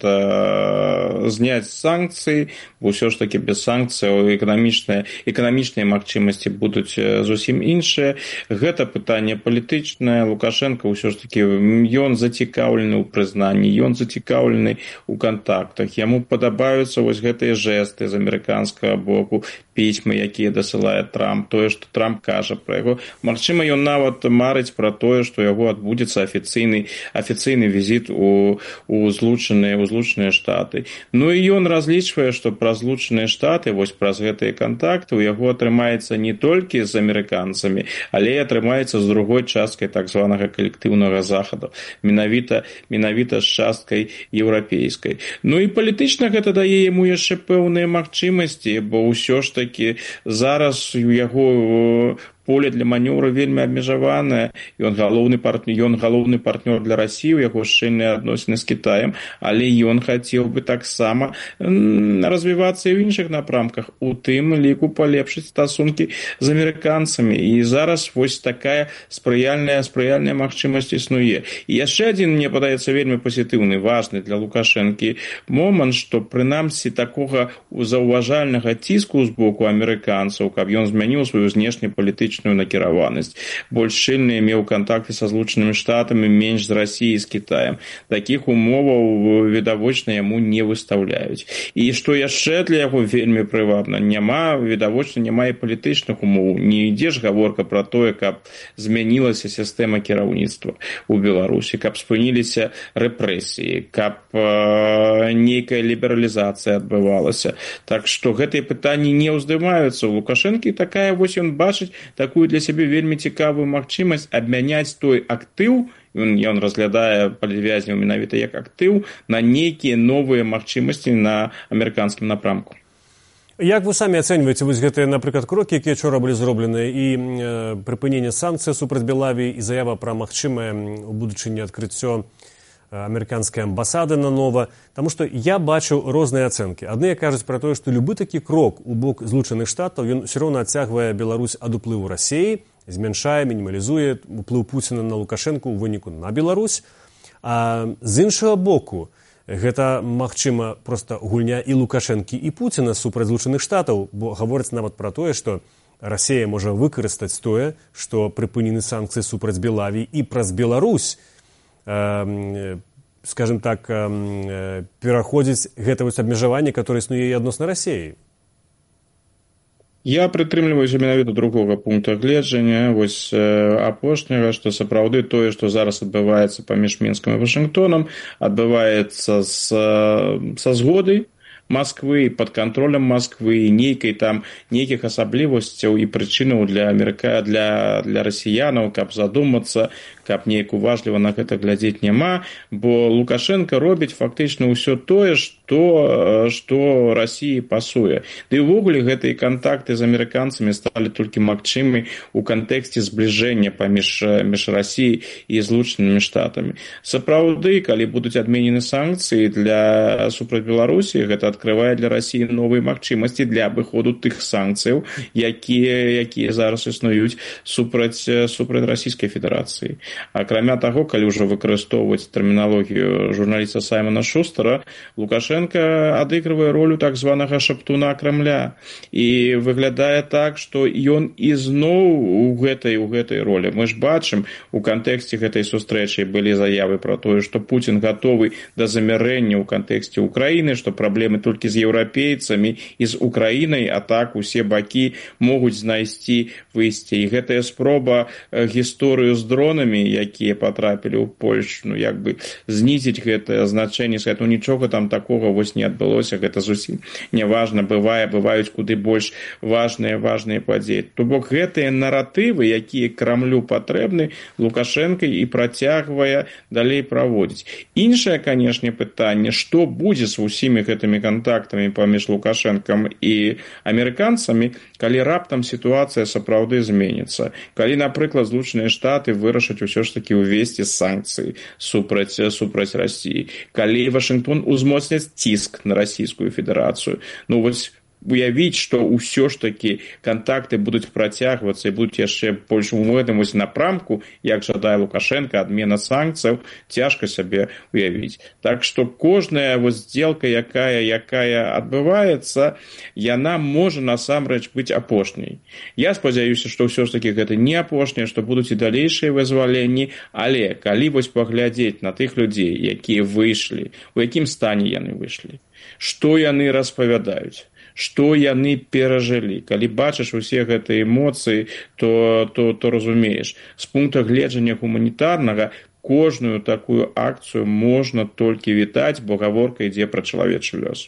гэта зняць санкцыі, бо ўсё ж такі без санкцыяў эканамічныя, эканамічныя магчымасці будуць зусім іншыя. Гэта пытанне палітычнае. Лукашенко ўсё ж такі ён зацікаўлены ў прызнанні, ён зацікаўлены ў кантактах. Яму падабаюцца вось гэтыя жэсты з амерыканскага боку, пісьмы, якія дасылае Трамп, тое, што Трамп кажа пра яго. Магчыма, ён нават марыць пра тое, што яго адбудзецца афіцыйны, афіцыйны візіт у, у злучаныя, у злучаныя штаты. Ну і ён разлічвае, што праз злучаныя штаты, вось праз гэтыя кантакты, у яго атрымаецца не толькі з амерыканцамі, але і атрымаецца з другой часткай так званага калектыўнага захаду, менавіта, менавіта з часткай еўрапейскай. Ну і палітычна гэта дае яму яшчэ пэўныя магчымасці, бо ўсё ж такі зараз у яго поле для манеўра вельмі абмежаванае, ён галоўны партнёр, ён галоўны партнёр для Расіі, у яго шчыльныя адносіны з Кітаем, але ён хацеў бы таксама развівацца і ў іншых напрамках, у тым ліку палепшыць стасункі з амерыканцамі. І зараз вось такая спрыяльная спрыяльная магчымасць існуе. І яшчэ адзін, мне падаецца, вельмі пазітыўны, важны для Лукашэнкі момант, што прынамсі такога заўважальнага ціску з боку амерыканцаў, каб ён змяніў сваю знешнепалітычную накіраванасць. Больш шчыльныя меў кантакты са злучанымі штатамі, менш з Расіяй, з Кітаем. Такіх умоваў відавочна яму не выстаўляюць. І што яшчэ для яго вельмі прывабна, няма, відавочна, няма і палітычных умоў. Не ідзе ж гаворка пра тое, каб змянілася сістэма кіраўніцтва ў Беларусі, каб спыніліся рэпрэсіі, каб э, нейкая лібералізацыя адбывалася. Так што гэтыя пытанні не ўздымаюцца. У Лукашэнкі такая вось ён бачыць такую для сябе вельмі цікавую магчымасць абмяняць той актыў, ён, ён разглядае палітвязняў менавіта як актыў, на нейкія новыя магчымасці на амерыканскім напрамку. Як вы самі ацэньваеце вось гэтыя, напрыклад, крокі, якія учора былі зроблены, і э, прыпыненне санкцый супраць Белавіі, і заява пра магчымае у будучыні адкрыццё амерыканскай амбасады нанова, таму што я бачыў розныя ацэнкі. Адныя кажуць пра тое, што любы такі крок у бок злучаных штатаў, ён ўсё роўна адцягвае Беларусь ад уплыву Расіі, змяншае, мінімалізуе уплыў Пуціна на Лукашэнку ў выніку на Беларусь. А з іншага боку, гэта, магчыма, проста гульня і Лукашэнкі, і Пуціна супраць злучаных штатаў, бо гаворыць нават пра тое, што Расія можа выкарыстаць тое, што прыпынены санкцыі супраць Белавіі і праз Беларусь, скажем так, пераходзіць гэта вось абмежаванне, которое існуе і адносна Расіі. Я прытрымліваюся менавіта другога пункта гледжання, вось апошняга, што сапраўды тое, што зараз адбываецца паміж Мінскам і Вашынгтонам, адбываецца з, са згоды Москвы, пад кантролем Москвы, нейкай там, нейкіх асаблівасцяў і прычынаў для Амерыка, для, для расіянаў, каб задумацца, каб неяк уважліва на гэта глядзець няма, бо Лукашенко робіць фактычна ўсё тое, што, што Расіі пасуе. Ды ўвогуле гэтыя кантакты з амерыканцамі сталі толькі магчымы ў кантэксце збліжэння паміж між Расіяй і злучанымі штатамі. Сапраўды, калі будуць адменены санкцыі для супраць Беларусі, гэта адкрывае для Расіі новыя магчымасці для абыходу тых санкцыяў, якія, якія зараз існуюць супраць, супраць Расійскай Федэрацыі. Акрамя таго, калі ўжо выкарыстоўваць тэрміналогію журналіста Саймона Шустера, Лукашенко Лукашенко адыгрывае ролю так званага шаптуна Крамля. І выглядае так, што ён ізноў у гэтай, у гэтай ролі. Мы ж бачым, у кантэксце гэтай сустрэчы былі заявы пра тое, што Пуцін гатовы да замірэння ў кантэксце Украіны, што праблемы толькі з еўрапейцамі і з Украінай, а так усе бакі могуць знайсці выйсце. І гэтая спроба гісторыю з дронамі, якія патрапілі ў Польшчу, ну, як бы знізіць гэтае значэнне, сказаць, ну нічога там такога вось не адбылося, гэта зусім неважна, бывае, бываюць куды больш важныя, важныя падзеі. То бок гэтыя наратывы, якія Крамлю патрэбны, Лукашенко і працягвае далей праводзіць. Іншае, канешне, пытанне, што будзе з усімі гэтымі кантактамі паміж Лукашенкам і амерыканцамі, калі раптам сітуацыя сапраўды зменіцца. Калі, напрыклад, Злучаныя Штаты вырашаць усё ж такі ўвесці санкцыі супраць, супраць Расіі. Калі Вашынгтон узмоцняць ціск на Расійскую Федэрацыю. Ну, вось уявіць, што ўсё ж такі кантакты будуць працягвацца і будуць яшчэ больш у гэтым вось напрамку, як жадае Лукашенко, адмена санкцыяў, цяжка сабе уявіць. Так што кожная вось здзелка, якая, якая адбываецца, яна можа насамрэч быць апошняй. Я спадзяюся, што ўсё ж такі гэта не апошняе, што будуць і далейшыя вызваленні, але калі вось паглядзець на тых людзей, якія выйшлі, у якім стане яны выйшлі, што яны распавядаюць, што яны перажылі. Калі бачыш усе гэтыя эмоцыі, то, то, то разумееш. З пункта гледжання гуманітарнага кожную такую акцыю можна толькі вітаць, бо гаворка ідзе пра чалавечы лёс.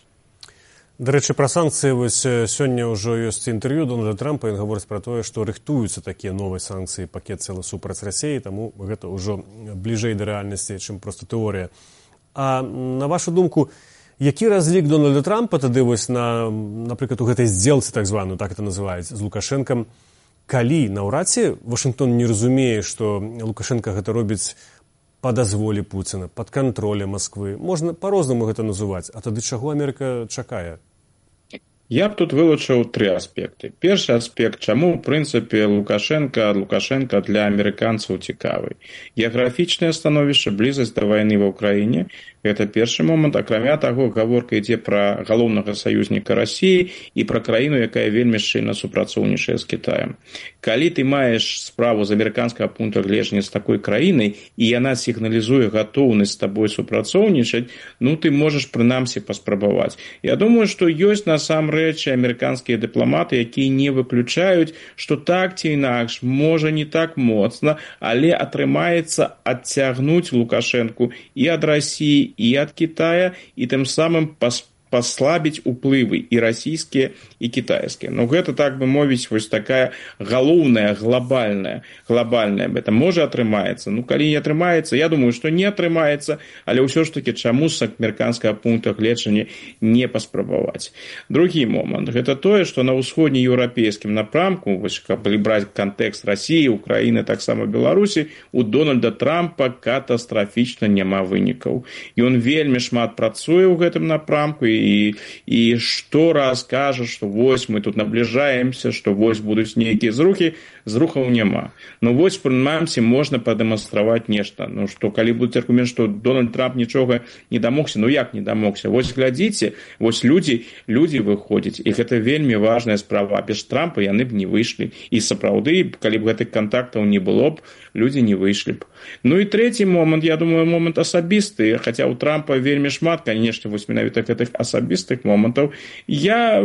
Да рэчы, пра санкцыі вось сёння ўжо ёсць інтэрв'ю Дональда Трампа, ён гаворыць пра тое, што рыхтуюцца такія новыя санкцыі, пакет цэлы супраць Расіі, таму гэта ўжо бліжэй да рэальнасці, чым проста тэорыя. А на вашу думку, які разлік Дональда Трампа тады вось на, напрыклад, у гэтай здзелцы, так званую, так это называюць, з Лукашэнкам, калі наўрад ці Вашынгтон не разумее, што Лукашенко гэта робіць па дазволе Пуціна, пад кантролем Масквы. Можна па-рознаму гэта называць, а тады чаго Амерыка чакае? Я б тут вылучыў тры аспекты. Першы аспект, чаму, ў прынцыпе, Лукашенко, Лукашенко для амерыканцаў цікавы. Геаграфічнае становішча, блізасць да вайны ва ўкраіне, гэта першы момант. Акрамя таго, гаворка ідзе пра галоўнага саюзніка Расіі і пра краіну, якая вельмі шчыльна супрацоўнічае з Кітаем. Калі ты маеш справу з амерыканскага пункта гледжання з такой краінай, і яна сігналізуе гатоўнасць з табой супрацоўнічаць, ну ты можаш прынамсі паспрабаваць. Я думаю, што ёсць насамрэч амерыканскія дыпламаты, якія не выключаюць, што так ці інакш, можа не так моцна, але атрымаецца адцягнуць Лукашэнку і ад Расіі, і ад Китая, і тым самым паспрабаваць паслабіць уплывы і расійскія, і кітайскія. Ну, гэта, так бы мовіць, вось такая галоўная, глобальная, глобальная. Гэта можа атрымаецца. Ну, калі не атрымаецца, я думаю, што не атрымаецца, але ўсё ж такі чаму з амерыканскага пункта гледжання не паспрабаваць. Другі момант. Гэта тое, што на ўсходнееўрапейскім напрамку, вось, каб браць кантэкст Расіі, Украіны, таксама Беларусі, у Дональда Трампа катастрафічна няма вынікаў. Ён вельмі шмат працуе ў гэтым напрамку, і, і штораз кажа, што вось мы тут набліжаемся, што вось будуць нейкія зрухі, зрухаў няма. Ну вось, прынамсі, можна прадэманстраваць нешта. Ну што, калі будзе аргумент, што Дональд Трамп нічога не дамогся, ну як не дамогся? Вось глядзіце, вось людзі, людзі выходзяць, і гэта вельмі важная справа. Без Трампа яны б не выйшлі. І сапраўды, калі б гэтых кантактаў не было б, людзі не выйшлі б. Ну і трэці момант, я думаю, момант асабісты, хаця ў Трампа вельмі шмат, канешне, вось менавіта гэтых асабістых момантаў. Я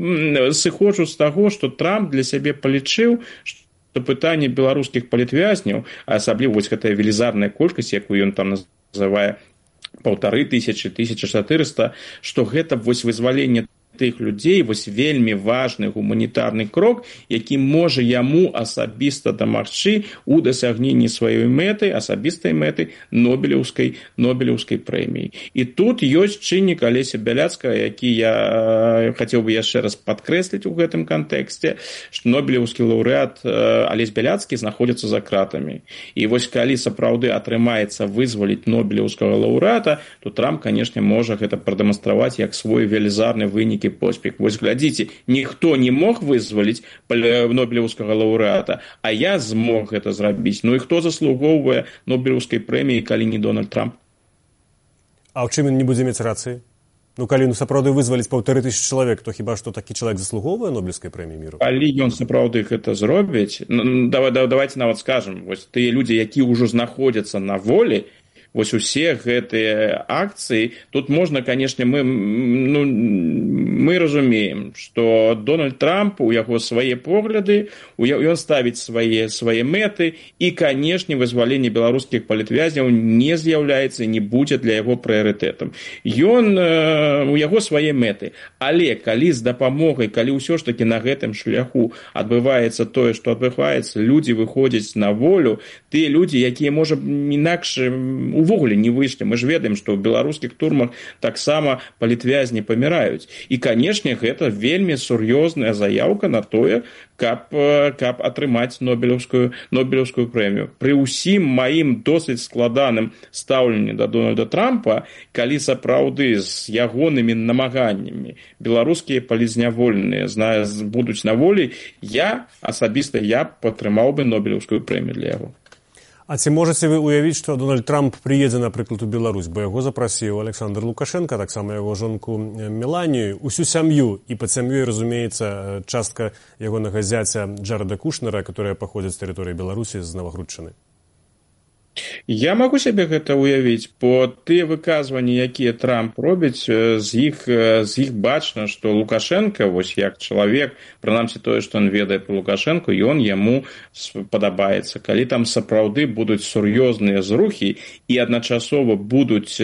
сыходжу з таго, што Трамп для сябе палічыў, што пытанне беларускіх палітвязняў, а асабліва вось гэтая велізарная колькасць, якую ён там называе паўтары тысячы, тысяча чатырыста, што гэта вось вызваленне тых людзей, вось вельмі важны гуманітарны крок, які можа яму асабіста дамагчы ў дасягненні сваёй мэты, асабістай мэты Нобелеўскай, Нобелеўскай прэміі. І тут ёсць чыннік Алеся Бяляцкага, які я хацеў бы яшчэ раз падкрэсліць у гэтым кантэксце, што Нобелеўскі лаўрэат Алесь Бяляцкі знаходзіцца за кратамі. І вось калі сапраўды атрымаецца вызваліць Нобелеўскага лаўрэата, то Трамп, канешне, можа гэта прадэманстраваць як свой велізарны вынік поспех. Вось глядзіце, ніхто не мог вызваліць Нобелеўскага лаўрэата, а я змог гэта зрабіць. Ну і хто заслугоўвае Нобелеўскай прэміі, калі не Дональд Трамп? А ў чым ён не будзе мець рацыі? Ну, калі ну, сапраўды вызваліць паўтары тысячы чалавек, то хіба што такі чалавек заслугоўвае Нобелевскай прэміі міру? Калі ён сапраўды гэта зробіць, ну, давай, давайте нават скажам, вось тыя людзі, якія ўжо знаходзяцца на волі, вось усе гэтыя акцыі, тут можна, канешне, мы, ну, мы разумеем, што Дональд Трамп, у яго свае погляды, ён ставіць свае, свае мэты, і, канешне, вызваленне беларускіх палітвязняў не з'яўляецца і не будзе для яго прыярытэтам. Ён, у яго свае мэты, але калі з дапамогай, калі ўсё ж такі на гэтым шляху адбываецца тое, што адбываецца, людзі выходзяць на волю, тыя людзі, якія, можа, інакш увогуле не выйшлі. Мы ж ведаем, што ў беларускіх турмах таксама палітвязні паміраюць. І, канешне, гэта вельмі сур'ёзная заяўка на тое, каб, каб атрымаць Нобелевскую, Нобелевскую прэмію. Пры ўсім маім досыць складаным стаўленні да Дональда Трампа, калі сапраўды з ягонымі намаганнямі беларускія палізняволеныя будуць на волі, я, асабіста я, падтрымаў бы Нобелевскую прэмію для яго. А ці можаце вы уявіць, што Дональд Трамп прыедзе, напрыклад, у Беларусь, бо яго запрасіў Александр Лукашенко, таксама яго жонку Меланію, усю сям'ю, і пад сям'ёй, разумеецца, частка ягонага зяця Джареда Кушнера, которая паходзіць з тэрыторыі Беларусі, з Навагрудчыны. Я магу сябе гэта ўявіць, бо тыя выказванні, якія Трамп робіць, з іх, з іх бачна, што Лукашенко, вось як чалавек, прынамсі тое, што ён ведае пра Лукашенко, ён яму падабаецца. Калі там сапраўды будуць сур'ёзныя зрухі і адначасова будуць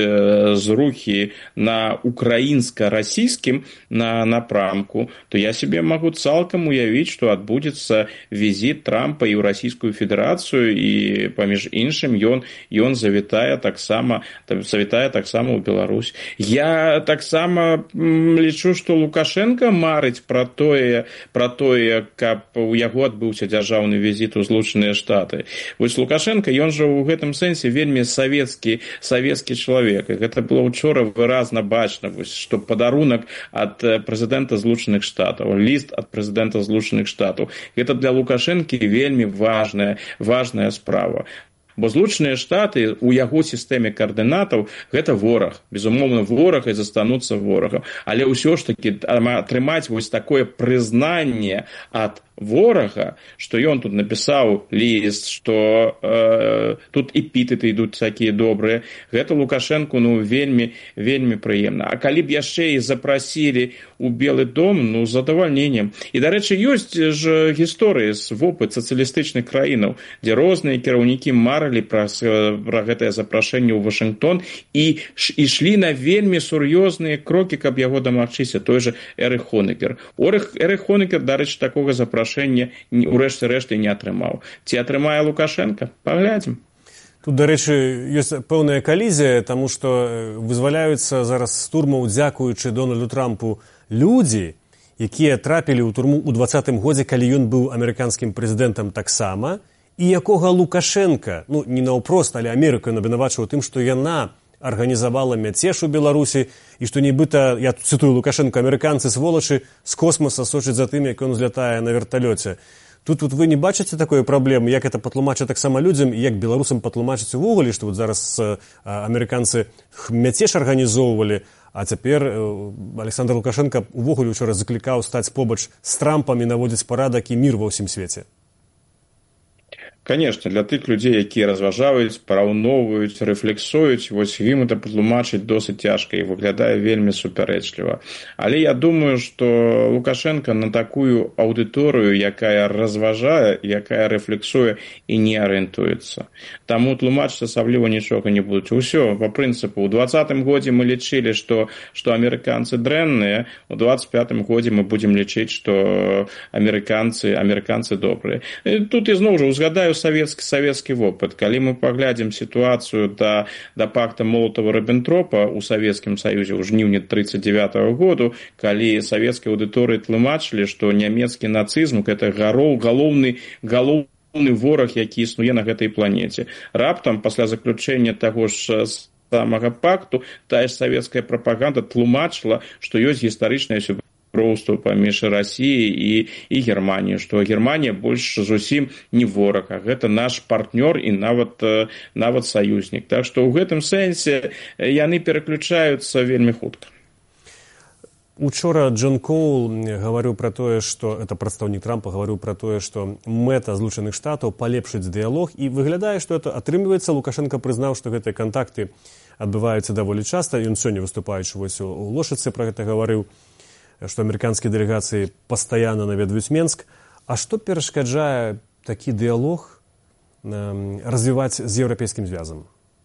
зрухі на украінска-расійскім на напрамку, то я сябе магу цалкам уявіць, што адбудзецца візіт Трампа і ў Расійскую Федэрацыю, і паміж іншым ён ён завітае таксама завітае таксама ў Беларусь. Я таксама лічу, што Лукашенко марыць пра тое, пра тое, каб у яго адбыўся дзяржаўны візіт у Злучаныя Штаты. Вось Лукашенко, ён жа ў гэтым сэнсе вельмі савецкі савецкі чалавек. І гэта было учора выразна бачна, вось, што падарунак ад прэзідэнта Злучаных Штатаў, ліст ад прэзідэнта Злучаных Штатаў. Гэта для Лукашэнкі вельмі важная, важная справа. Бо Злучаныя Штаты у яго сістэме каардынатаў гэта вораг. Безумоўна, вораг і застануцца ворагам. Але ўсё ж такі атрымаць вось такое прызнанне ад ворага, што ён тут напісаў ліст, што э, тут эпітэты ідуць такія добрыя, гэта Лукашэнку ну, вельмі, вельмі прыемна. А калі б яшчэ і запрасілі ў Белы дом, ну, з задавальненнем. І, дарэчы, ёсць ж гісторыі з вопыт сацыялістычных краінаў, дзе розныя кіраўнікі марылі пра, пра гэтае запрашэнне ў Вашынгтон і ішлі на вельмі сур'ёзныя крокі, каб яго дамагчыся, той же Эрых Хонекер. Эрых Хонекер, дарэчы, такога запрашэння у рэшце рэшты не атрымаў. Ці атрымае Лукашенко? Паглядзім. Тут, дарэчы, ёсць пэўная калізія, таму што вызваляюцца зараз з турмаў, дзякуючы Дональду Трампу, людзі, якія трапілі ў турму ў дваццатым годзе, калі ён быў амерыканскім прэзідэнтам таксама, і якога Лукашенка, ну, не наўпрост, але Амерыка абвінавачваў тым, што яна арганізавала мяцеж у Беларусі, і што нібыта, я цытую Лукашенко, амерыканцы сволачы з космоса сочаць за тым, як ён узлятае на верталёце. Тут, тут вы не бачыце такой праблемы, як это патлумачыць таксама людзям, і як беларусам патлумачыць увогуле, што вот зараз а, амерыканцы мяцеж арганізоўвалі, а цяпер Александр Лукашенко увогуле учора заклікаў стаць побач з Трампам і наводзіць парадак і мір ва ўсім свеце. Конечно, для тых людзей, якія разважаюць, параўноўваюць, рэфлексуюць, вось ім это патлумачыць досыць цяжка і выглядае вельмі супярэчліва. Але я думаю, што Лукашенко на такую аўдыторыю, якая разважае, якая рэфлексуе і не арыентуецца. Таму тлумачыць асабліва нічога не будуць. Усё, па прынцыпу, у дваццатым годзе мы лічылі, што, што амерыканцы дрэнныя, у дваццаць пятым годзе мы будзем лічыць, што амерыканцы, амерыканцы добрыя. І тут ізноў жа узгадаю савецкі савецкі вопыт. Калі мы паглядзім сітуацыю да, да пакта Молотава-Рыббентропа ў Савецкім Саюзе ў жніўні трыццаць дзявятага году, калі савецкай аўдыторыі тлумачылі, што нямецкі нацызм гэта гароў, галоўны, галоўны вораг, які існуе на гэтай планеце. Раптам, пасля заключэння таго ж самага пакту, тая ж савецкая прапаганда тлумачыла, што ёсць гістарычная суб роўству паміж Расіяй і, і Германіяй, што Германія больш зусім не вораг, а гэта наш партнёр і нават, нават саюзнік. Так што ў гэтым сэнсе яны пераключаюцца вельмі хутка. Учора Джон Коул гаварыў пра тое, што это прадстаўнік Трампа гаварыў пра тое, што мэта Злучаных Штатаў палепшыць дыялог, і выглядае, што это атрымліваецца. Лукашенко прызнаў, што гэтыя кантакты адбываюцца даволі часта. Ён сёння, выступаючы вось у Лошыцы, пра гэта гаварыў, што амерыканскія дэлегацыі пастаянна наведваюць Менск. А што перашкаджае такі дыялог развіваць з еўрапейскім звязам?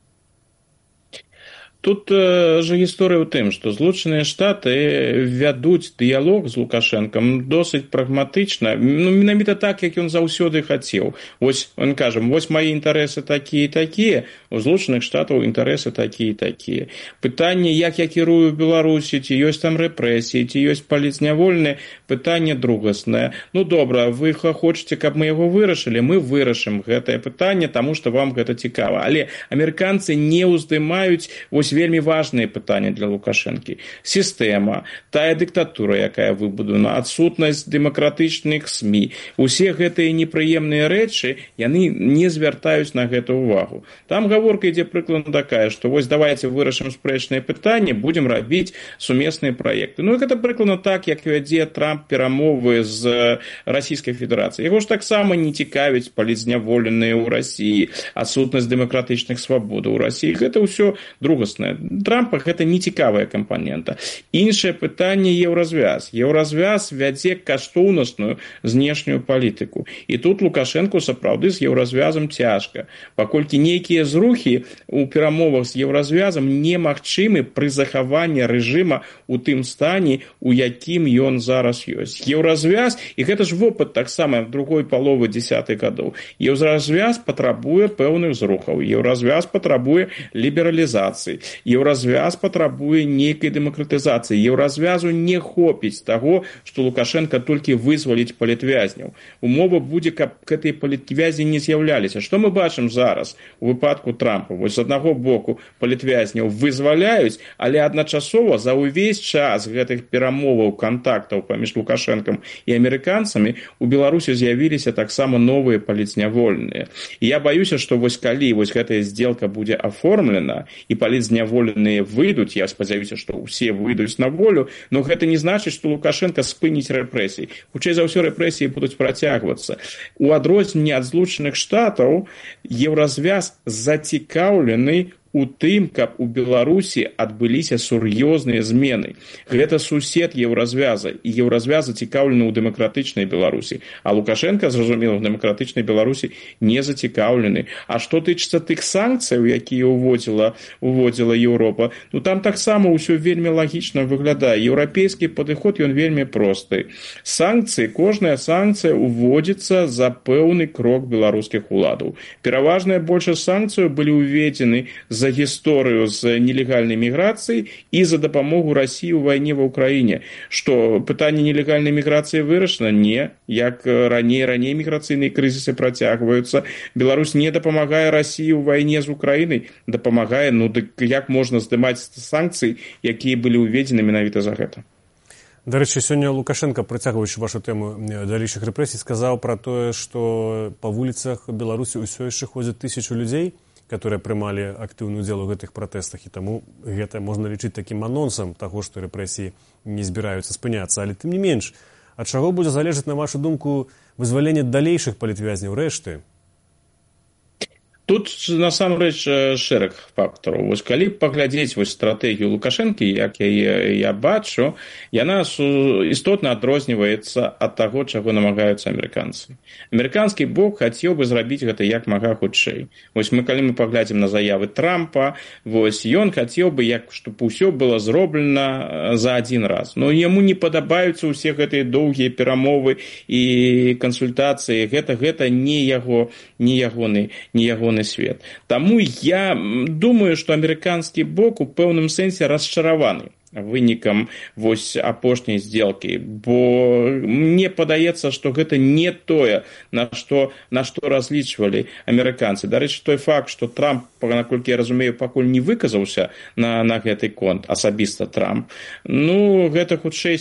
Тут э, же гісторыя ў тым, што Злучаныя Штаты вядуць дыялог з Лукашэнкам досыць прагматычна, ну, менавіта так, як ён заўсёды хацеў. Вось, он кажа, вось мае інтарэсы такія і такія, у Злучаных Штатаў інтарэсы такія і такія. Пытанне, як я кірую ў Беларусі, ці ёсць там рэпрэсіі, ці ёсць паліцнявольныя, пытанне другаснае. Ну, добра, вы хочаце, каб мы яго вырашылі, мы вырашым гэтае пытанне, таму што вам гэта цікава. Але амерыканцы не ўздымаюць вось вельмі важныя пытанні для Лукашэнкі. Сістэма, тая дыктатура, якая выбудавана, адсутнасць дэмакратычных СМІ, усе гэтыя непрыемныя рэчы, яны не звяртаюць на гэта ўвагу. Там гаворка ідзе прыкладна такая, што вось давайце вырашым спрэчныя пытанні, будзем рабіць сумесныя праекты. Ну, гэта прыкладна так, як вядзе Трамп перамовы з Расійскай Федэрацыяй. Яго ж таксама не цікавіць паліцняволеныя ў Расіі, адсутнасць дэмакратычных свабодаў у Расіі. Гэта ўсё другасна. Трампа гэта не цікавая кампанента. Іншае пытанне еўразвяз. Еўразвяз вядзе каштоўнасную знешнюю палітыку. І тут Лукашэнку сапраўды з еўразвязам цяжка. Паколькі нейкія зрухі ў перамовах з еўразвязам немагчымы пры захаванні рэжыма ў тым стане, у якім ён зараз ёсць. Еўразвяз, і гэта ж вопыт таксама другой паловы дзесятых гадоў. Еўразвяз патрабуе пэўных зрухаў. Еўразвяз патрабуе лібералізацыі. Еўразвяз патрабуе нейкай дэмакратызацыі. Еўразвязу не хопіць таго, што Лукашенко толькі вызваліць палітвязняў. Умова будзе, каб гэтыя палітвязні не з'яўляліся. Што мы бачым зараз у выпадку Трампа? Вось з аднаго боку палітвязняў вызваляюць, але адначасова за ўвесь час гэтых перамоваў, кантактаў паміж Лукашэнкам і амерыканцамі у Беларусі з'явіліся таксама новыя палітзняволеныя. І я баюся, што вось калі вось гэтая здзелка будзе аформлена і палітзняволеныя выйдуць, я спадзяюся, што ўсе выйдуць на волю, но гэта не значыць, што Лукашенко спыніць рэпрэсіі. Хутчэй за ўсё рэпрэсіі будуць працягвацца. У адрозненне ад Злучаных Штатаў еўразвяз зацікаўлены у тым, каб у Беларусі адбыліся сур'ёзныя змены. Гэта сусед еўразвяза, і еўразвяз зацікаўлены ў дэмакратычнай Беларусі. А Лукашенко, зразумела, ў дэмакратычнай Беларусі не зацікаўлены. А што тычыцца тых санкцыяў, якія ўводзіла, ўводзіла Еўропа, ну там таксама ўсё вельмі лагічна выглядае. Еўрапейскі падыход, ён вельмі просты. Санкцыі, кожная санкцыя ўводзіцца за пэўны крок беларускіх уладаў. Пераважная большасць санкцыяў былі ўведзены за за гісторыю з нелегальнай міграцыяй і за дапамогу Расіі ў вайне ва ўкраіне. Што пытанне нелегальнай міграцыі вырашана? Не. Як раней, раней міграцыйныя крызісы працягваюцца. Беларусь не дапамагае Расіі ў вайне з Украінай. Дапамагае, ну дык як можна здымаць санкцыі, якія былі ўведзены менавіта за гэта? Дарэчы, сёння Лукашенко, працягваючы вашу тэму далейшых рэпрэсій, сказаў пра тое, што па вуліцах Беларусі ўсё яшчэ ходзяць тысячу людзей, которые прымалі актыўны ўдзел у гэтых пратэстах, і таму гэта можна лічыць такім анонсам таго, што рэпрэсіі не збіраюцца спыняцца. Але тым не менш, ад чаго будзе залежаць, на вашу думку, вызваленне далейшых палітвязняў рэшты? Тут, насамрэч, шэраг фактараў. Вось калі паглядзець вось стратэгію Лукашэнкі, як яе я бачу, яна істотна адрозніваецца ад таго, чаго намагаюцца амерыканцы. Амерыканскі бок хацеў бы зрабіць гэта як мага хутчэй. Вось мы, калі мы паглядзім на заявы Трампа, вось ён хацеў бы, як щоб усё было зроблена за адзін раз. Но яму не падабаюцца ўсе гэтыя доўгія перамовы і кансультацыі. Гэта гэта не яго, не ягоны, не ягоны свет. Таму я думаю, што амерыканскі бок у пэўным сэнсе расчараваны вынікам вось апошняй здзелкі, бо мне падаецца, што гэта не тое, на што, на што разлічвалі амерыканцы. Дарэчы, той факт, што Трамп, наколькі я разумею, пакуль не выказаўся на, на гэты конт, асабіста Трамп, ну, гэта хутчэй,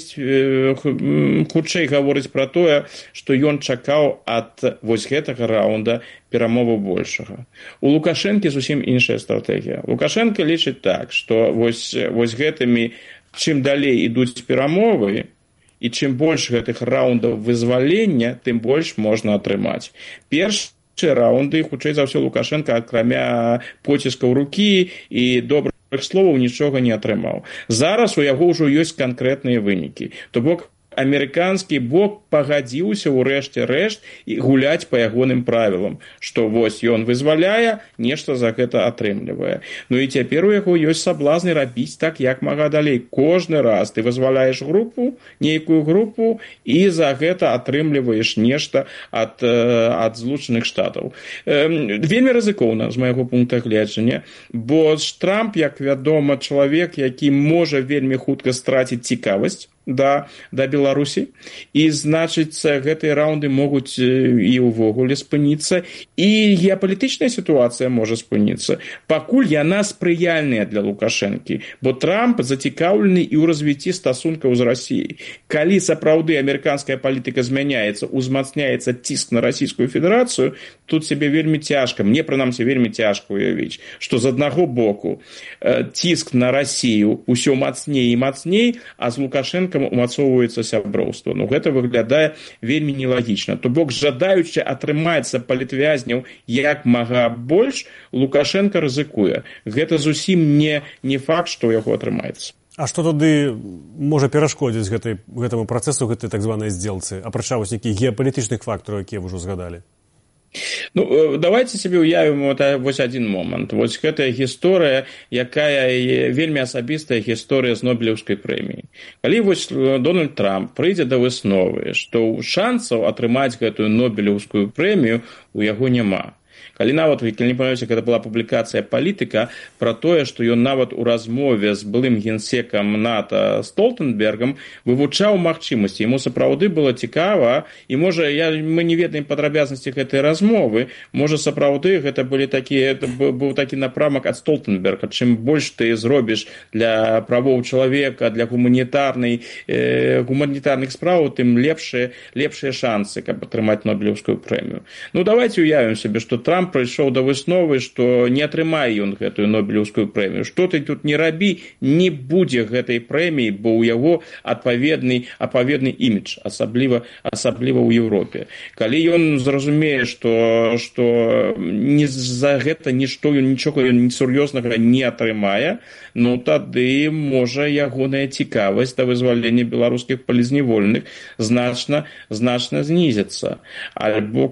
хутчэй гаворыць пра тое, што ён чакаў ад вось гэтага раунда перамову большага. У Лукашэнкі зусім іншая стратэгія. Лукашенко лічыць так, што вось, вось гэтымі чым далей ідуць перамовы, і чым больш гэтых раундаў вызвалення, тым больш можна атрымаць. Першыя раунды, хутчэй за ўсё, Лукашенко, акрамя поціскаў рукі і добрых словаў, нічога не атрымаў. Зараз у яго ўжо ёсць канкрэтныя вынікі. То бок, амерыканскі бок пагадзіўся ў рэшце рэшт і гуляць па ягоным правілам, што вось ён вызваляе, нешта за гэта атрымлівае. Ну і цяпер у яго ёсць саблазны рабіць так, як мага далей. Кожны раз ты вызваляеш групу, нейкую групу, і за гэта атрымліваеш нешта ад, ад Злучаных Штатаў. Вельмі рызыкоўна, з майго пункта гледжання, бо Трамп, як вядома, чалавек, які можа вельмі хутка страціць цікавасць да, да Беларусі, і значыць, гэтыя раунды могуць і ўвогуле спыніцца, і геапалітычная сітуацыя можа спыніцца. Пакуль яна спрыяльная для Лукашэнкі, бо Трамп зацікаўлены і ў развіцці стасункаў з Расіяй. Калі сапраўды амерыканская палітыка змяняецца, узмацняецца ціск на Расійскую Федэрацыю, тут сябе вельмі цяжка, мне прынамсі вельмі цяжка уявіць, што з аднаго боку ціск на Расію ўсё мацней і мацней, а з Лукашэнкам умацоўваецца сяброўства. Ну, гэта выглядае вельмі нелагічна. То бок, жадаючы атрымацца палітвязняў як мага больш, Лукашенко рызыкуе. Гэта зусім не, не факт, што ў яго атрымаецца. А што тады можа перашкодзіць гэтай, гэтаму працэсу, гэтай так званай здзелцы, апрача вось нейкіх геапалітычных фактараў, якія вы ўжо згадалі? Ну, давайте себе уявім вот, вось один момент. Вось гэтая гісторыя, якая вельмі асабістая гісторыя з Нобелеўскай прэміі. Калі вось Дональд Трамп прыйдзе да высновы, што шансаў атрымаць гэтую Нобелеўскую прэмію у яго няма. Калі нават, калі не памятаеце, гэта была публікацыя «Палітыка» пра тое, што ён нават у размове з былым генсекам НАТО Столтенбергам вывучаў магчымасці. Яму сапраўды было цікава, і можа, я, мы не ведаем падрабязнасці гэтай размовы, можа, сапраўды гэта былі такія, быў такі напрамак ад Столтенберга. Чым больш ты зробіш для правоў чалавека, для гуманітарнай, э, гуманітарных справаў, тым лепшыя, лепшыя шансы, каб атрымаць Нобелеўскую прэмію. Ну, давайте уявім себе, што Трамп прыйшоў да высновы, што не атрымае ён гэтую Нобелеўскую прэмію. Што ты тут не рабі, не будзе гэтай прэміі, бо ў яго адпаведны, адпаведны імідж, асабліва, асабліва ў Еўропе. Калі ён зразумее, што, што не за гэта нішто, нічога сур'ёзнага не атрымае, ну тады можа ягоная цікавасць да вызвалення беларускіх палізняволеных значна, значна знізіцца. Альбо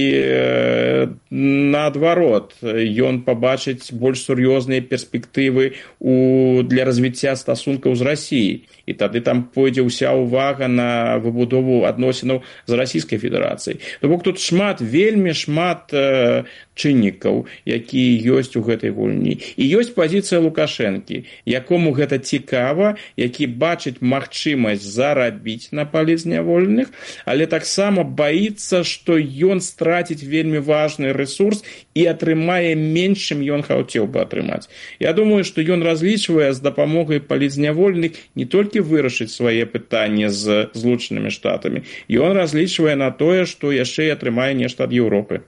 калі наадварот, ён пабачыць больш сур'ёзныя перспектывы у, для развіцця стасункаў з Расіяй. І тады там пойдзе ўся ўвага на выбудову адносінаў з Расійскай Федэрацыяй. То бок тут шмат, вельмі шмат э, чыннікаў, якія ёсць у гэтай гульні. І ёсць пазіцыя Лукашэнкі, якому гэта цікава, які бачыць магчымасць зарабіць на палізняволеных, але таксама баіцца, што ён страціць вельмі важны ресурс і атрымае менш, чым ён хацеў бы атрымаць. Я думаю, што ён разлічвае з дапамогай палізняволеных не толькі вырашыць свае пытанні з Злучанымі Штатамі, ён разлічвае на тое, што яшчэ і атрымае нешта ад Еўропы.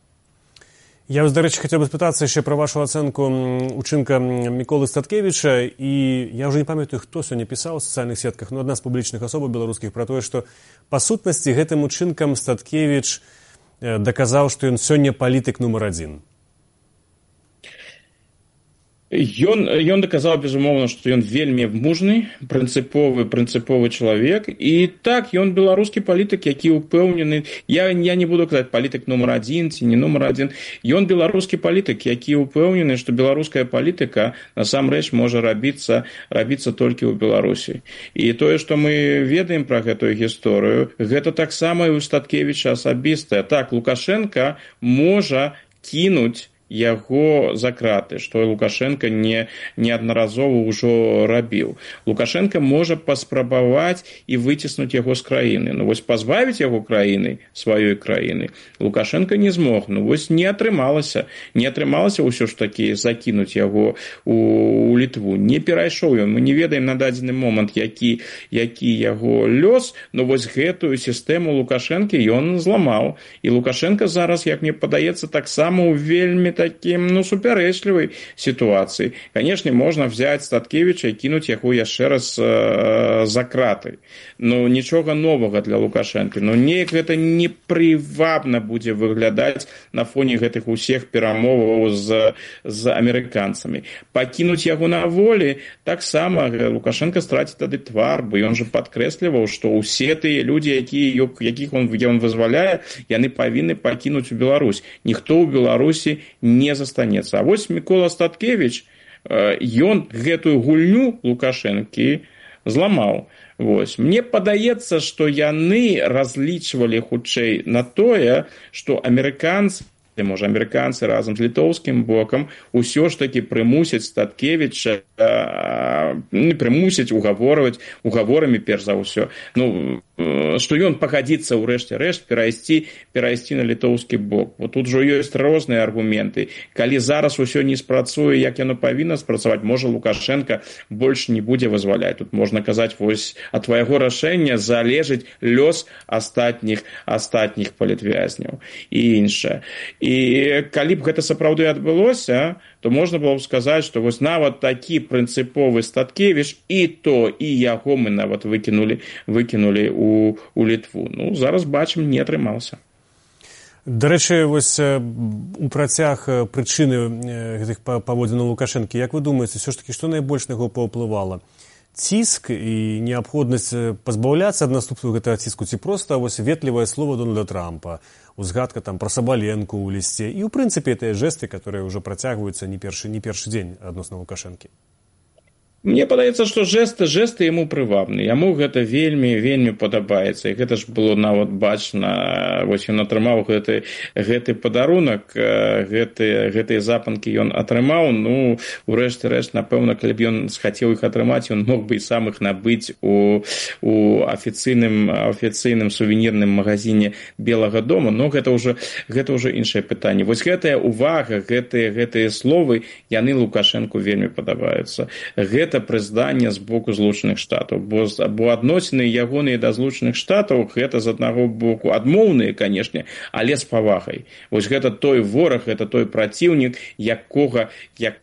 Я вас, дарэчы, хацеў бы спытацца яшчэ пра вашу ацэнку учынка Міколы Статкевіча, і я ўжо не памятаю, хто сёння пісаў у сацыяльных сетках, но адна з публічных асобаў беларускіх пра тое, што па сутнасці гэтым учынкам Статкевіч даказаў, што ён сёння палітык нумар адзін. Ён, ён даказаў, безумоўна, што ён вельмі мужны, прынцыповы, прынцыповы чалавек, і так, ён беларускі палітык, які ўпэўнены, я, я не буду казаць палітык нумар адзін ці не нумар адзін, ён беларускі палітык, які ўпэўнены, што беларуская палітыка насамрэч можа рабіцца, рабіцца толькі ў Беларусі. І тое, што мы ведаем пра гэтую гісторыю, гэта таксама і ў Статкевіча асабістае. Так, Лукашенко можа кінуць яго за краты, што Лукашенко не, неаднаразова ўжо рабіў. Лукашенко можа паспрабаваць і выціснуць яго з краіны. Ну вось пазбавіць яго краіны, сваёй краіны, Лукашенко не змог. Ну вось не атрымалася. Не атрымалася ўсё ж такі закінуць яго у, у Літву. Не перайшоў ён. Мы не ведаем на дадзены момант, які, які яго лёс, но вось гэтую сістэму Лукашэнкі ён зламаў. І Лукашенко зараз, як мне падаецца, таксама ў вельмі таким, ну, супярэчлівай сітуацыі. Канешне, можна взяць Статкевіча і кінуць яго яшчэ раз э, за краты. Ну, нічога новага для Лукашэнкі. Ну, неяк гэта непрывабна будзе выглядаць на фоне гэтых усіх перамоваў з, з амерыканцамі. Пакінуць яго на волі, таксама Лукашенко страціць тады твар, бо ён жа падкрэсліваў, што ўсе тыя людзі, якія, якіх он, ён вызваляе, яны павінны пакінуць у Беларусь. Ніхто ў Беларусі не застанецца. А вось Мікола Статкевіч, ён гэтую гульню Лукашэнкі зламаў. Вось. Мне падаецца, што яны разлічвалі хутчэй на тое, што амерыканцы, можа, амерыканцы разам з літоўскім бокам усё ж такі прымусяць Статкевіча, не прымусяць угаворваць, угаворамі перш за ўсё. Ну, што ён пагадзіцца ўрэшце рэшт перайсці, перайсці на літоўскі бок. Бо тут жа ёсць розныя аргументы. Калі зараз усё не спрацуе, як яно павінна спрацаваць, можа, Лукашенко больш не будзе вызваляць. Тут можна казаць, вось ад твайго рашэння залежыць лёс астатніх, астатніх палітвязняў і іншае. І калі б гэта сапраўды адбылося, то можна было б сказаць, што вось нават такі прынцыповы Статкевіч і то, і яго мы нават выкінулі, выкінулі у, у Літву. Ну, зараз бачым, не атрымаўся. Дарэчы, вось у працяг прычыны гэтых паводзінаў Лукашэнкі, як вы думаеце, все ж таки, што найбольш на яго паўплывала? Ціск і неабходнасць пазбаўляцца ад наступству гэтага ціску, ці проста вось ветлівае слово Дональда Трампа, узгадка там пра Сабаленку ў лісце і, ў прынцыпе, тыя жэсты, которые ўжо працягваюцца не першы, не першы дзень адносна Лукашэнкі. Мне падаецца, што жесты, жесты яму прывабны. Яму гэта вельмі, вельмі падабаецца. І гэта ж было нават бачна. Вось ён атрымаў гэты, гэты падарунак, гэты, гэтыя запанкі ён атрымаў. Ну, урэшце рэшт, напэўна, калі б ён схацеў іх атрымаць, ён мог бы і сам іх набыць у, у афіцыйным, афіцыйным сувенірным магазине Белага дома. Но гэта ўжо, гэта ўжо іншае пытанне. Вось гэтая увага, гэтыя, гэтыя словы, яны Лукашэнку вельмі падабаюцца. Гэта прызданне з боку Злучаных Штатаў, бо, бо адносіны ягоныя да Злучаных Штатаў гэта з аднаго боку адмоўныя, канешне, але з павагай. Вось гэта той вораг, гэта той праціўнік, якога,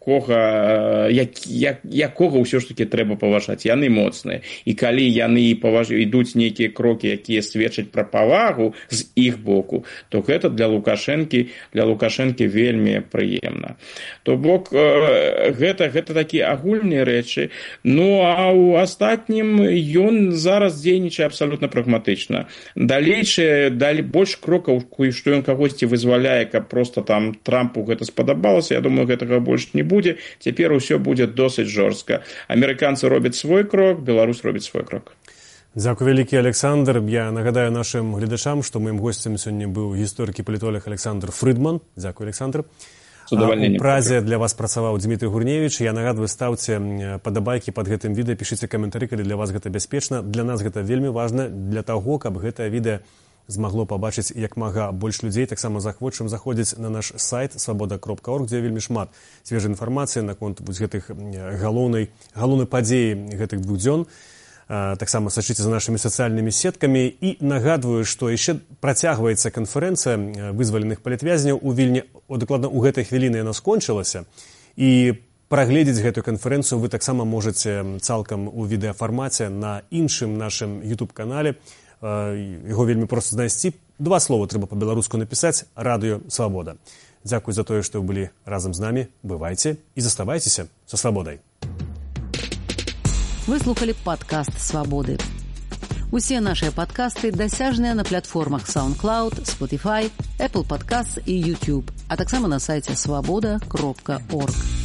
якога, як, як, якога ўсё ж таки трэба паважаць. Яны моцныя. І калі яны паваж... ідуць нейкія крокі, якія сведчаць пра павагу з іх боку, то гэта для Лукашэнкі, для Лукашэнкі вельмі прыемна. То бок гэта, гэта такія агульныя рэчы. Ну, а ў астатнім ён зараз дзейнічае абсалютна прагматычна. Далейшае, далі больш крокаў, што ён кагосьці вызваляе, каб проста там Трампу гэта спадабалася, я думаю, гэтага больш не будзе. Цяпер усё будзе досыць жорстка. Амерыканцы робяць свой крок, Беларусь робіць свой крок. Дзякуй вялікі, Александр. Я нагадаю нашым гледачам, што маім госцем сёння быў гісторык і палітолог Александр Фрыдман. Дзякуй, Александр. У празе для вас працаваў Дмітрый Гурневіч. Я нагадваю, ставце падабайкі пад гэтым відэа, пішыце каментары, калі для вас гэта бяспечна. Для нас гэта вельмі важна, для таго, каб гэтае відэа змагло пабачыць як мага больш людзей. Таксама захвочым заходзіць на наш сайт свабода кропка орг, дзе вельмі шмат свежай інфармацыі наконт гэтых галоўнай, галоўнай падзеі гэтых двух дзён. Таксама сачыце за нашымі сацыяльнымі сеткамі і нагадваю, што яшчэ працягваецца канферэнцыя вызваленых палітвязняў у Вільні. Дакладна ў гэтай хвіліны яна скончылася, і прагледзець гэтую канферэнцыю вы таксама можаце цалкам у відэафармаце на іншым нашым YouTube-канале. Яго вельмі проста знайсці. Два слова трэба па-беларуску напісаць: Радыё Свабода. Дзякуй за тое, што вы былі разам з намі. Бывайце і заставайцеся са свабодай. Вы слухали падкаст «Свабоды». Усе нашыя падкасты дасяжныя на платформах SoundCloud, Spotify, Apple Podcasts і YouTube, а таксама на сайце свабода кропка орг.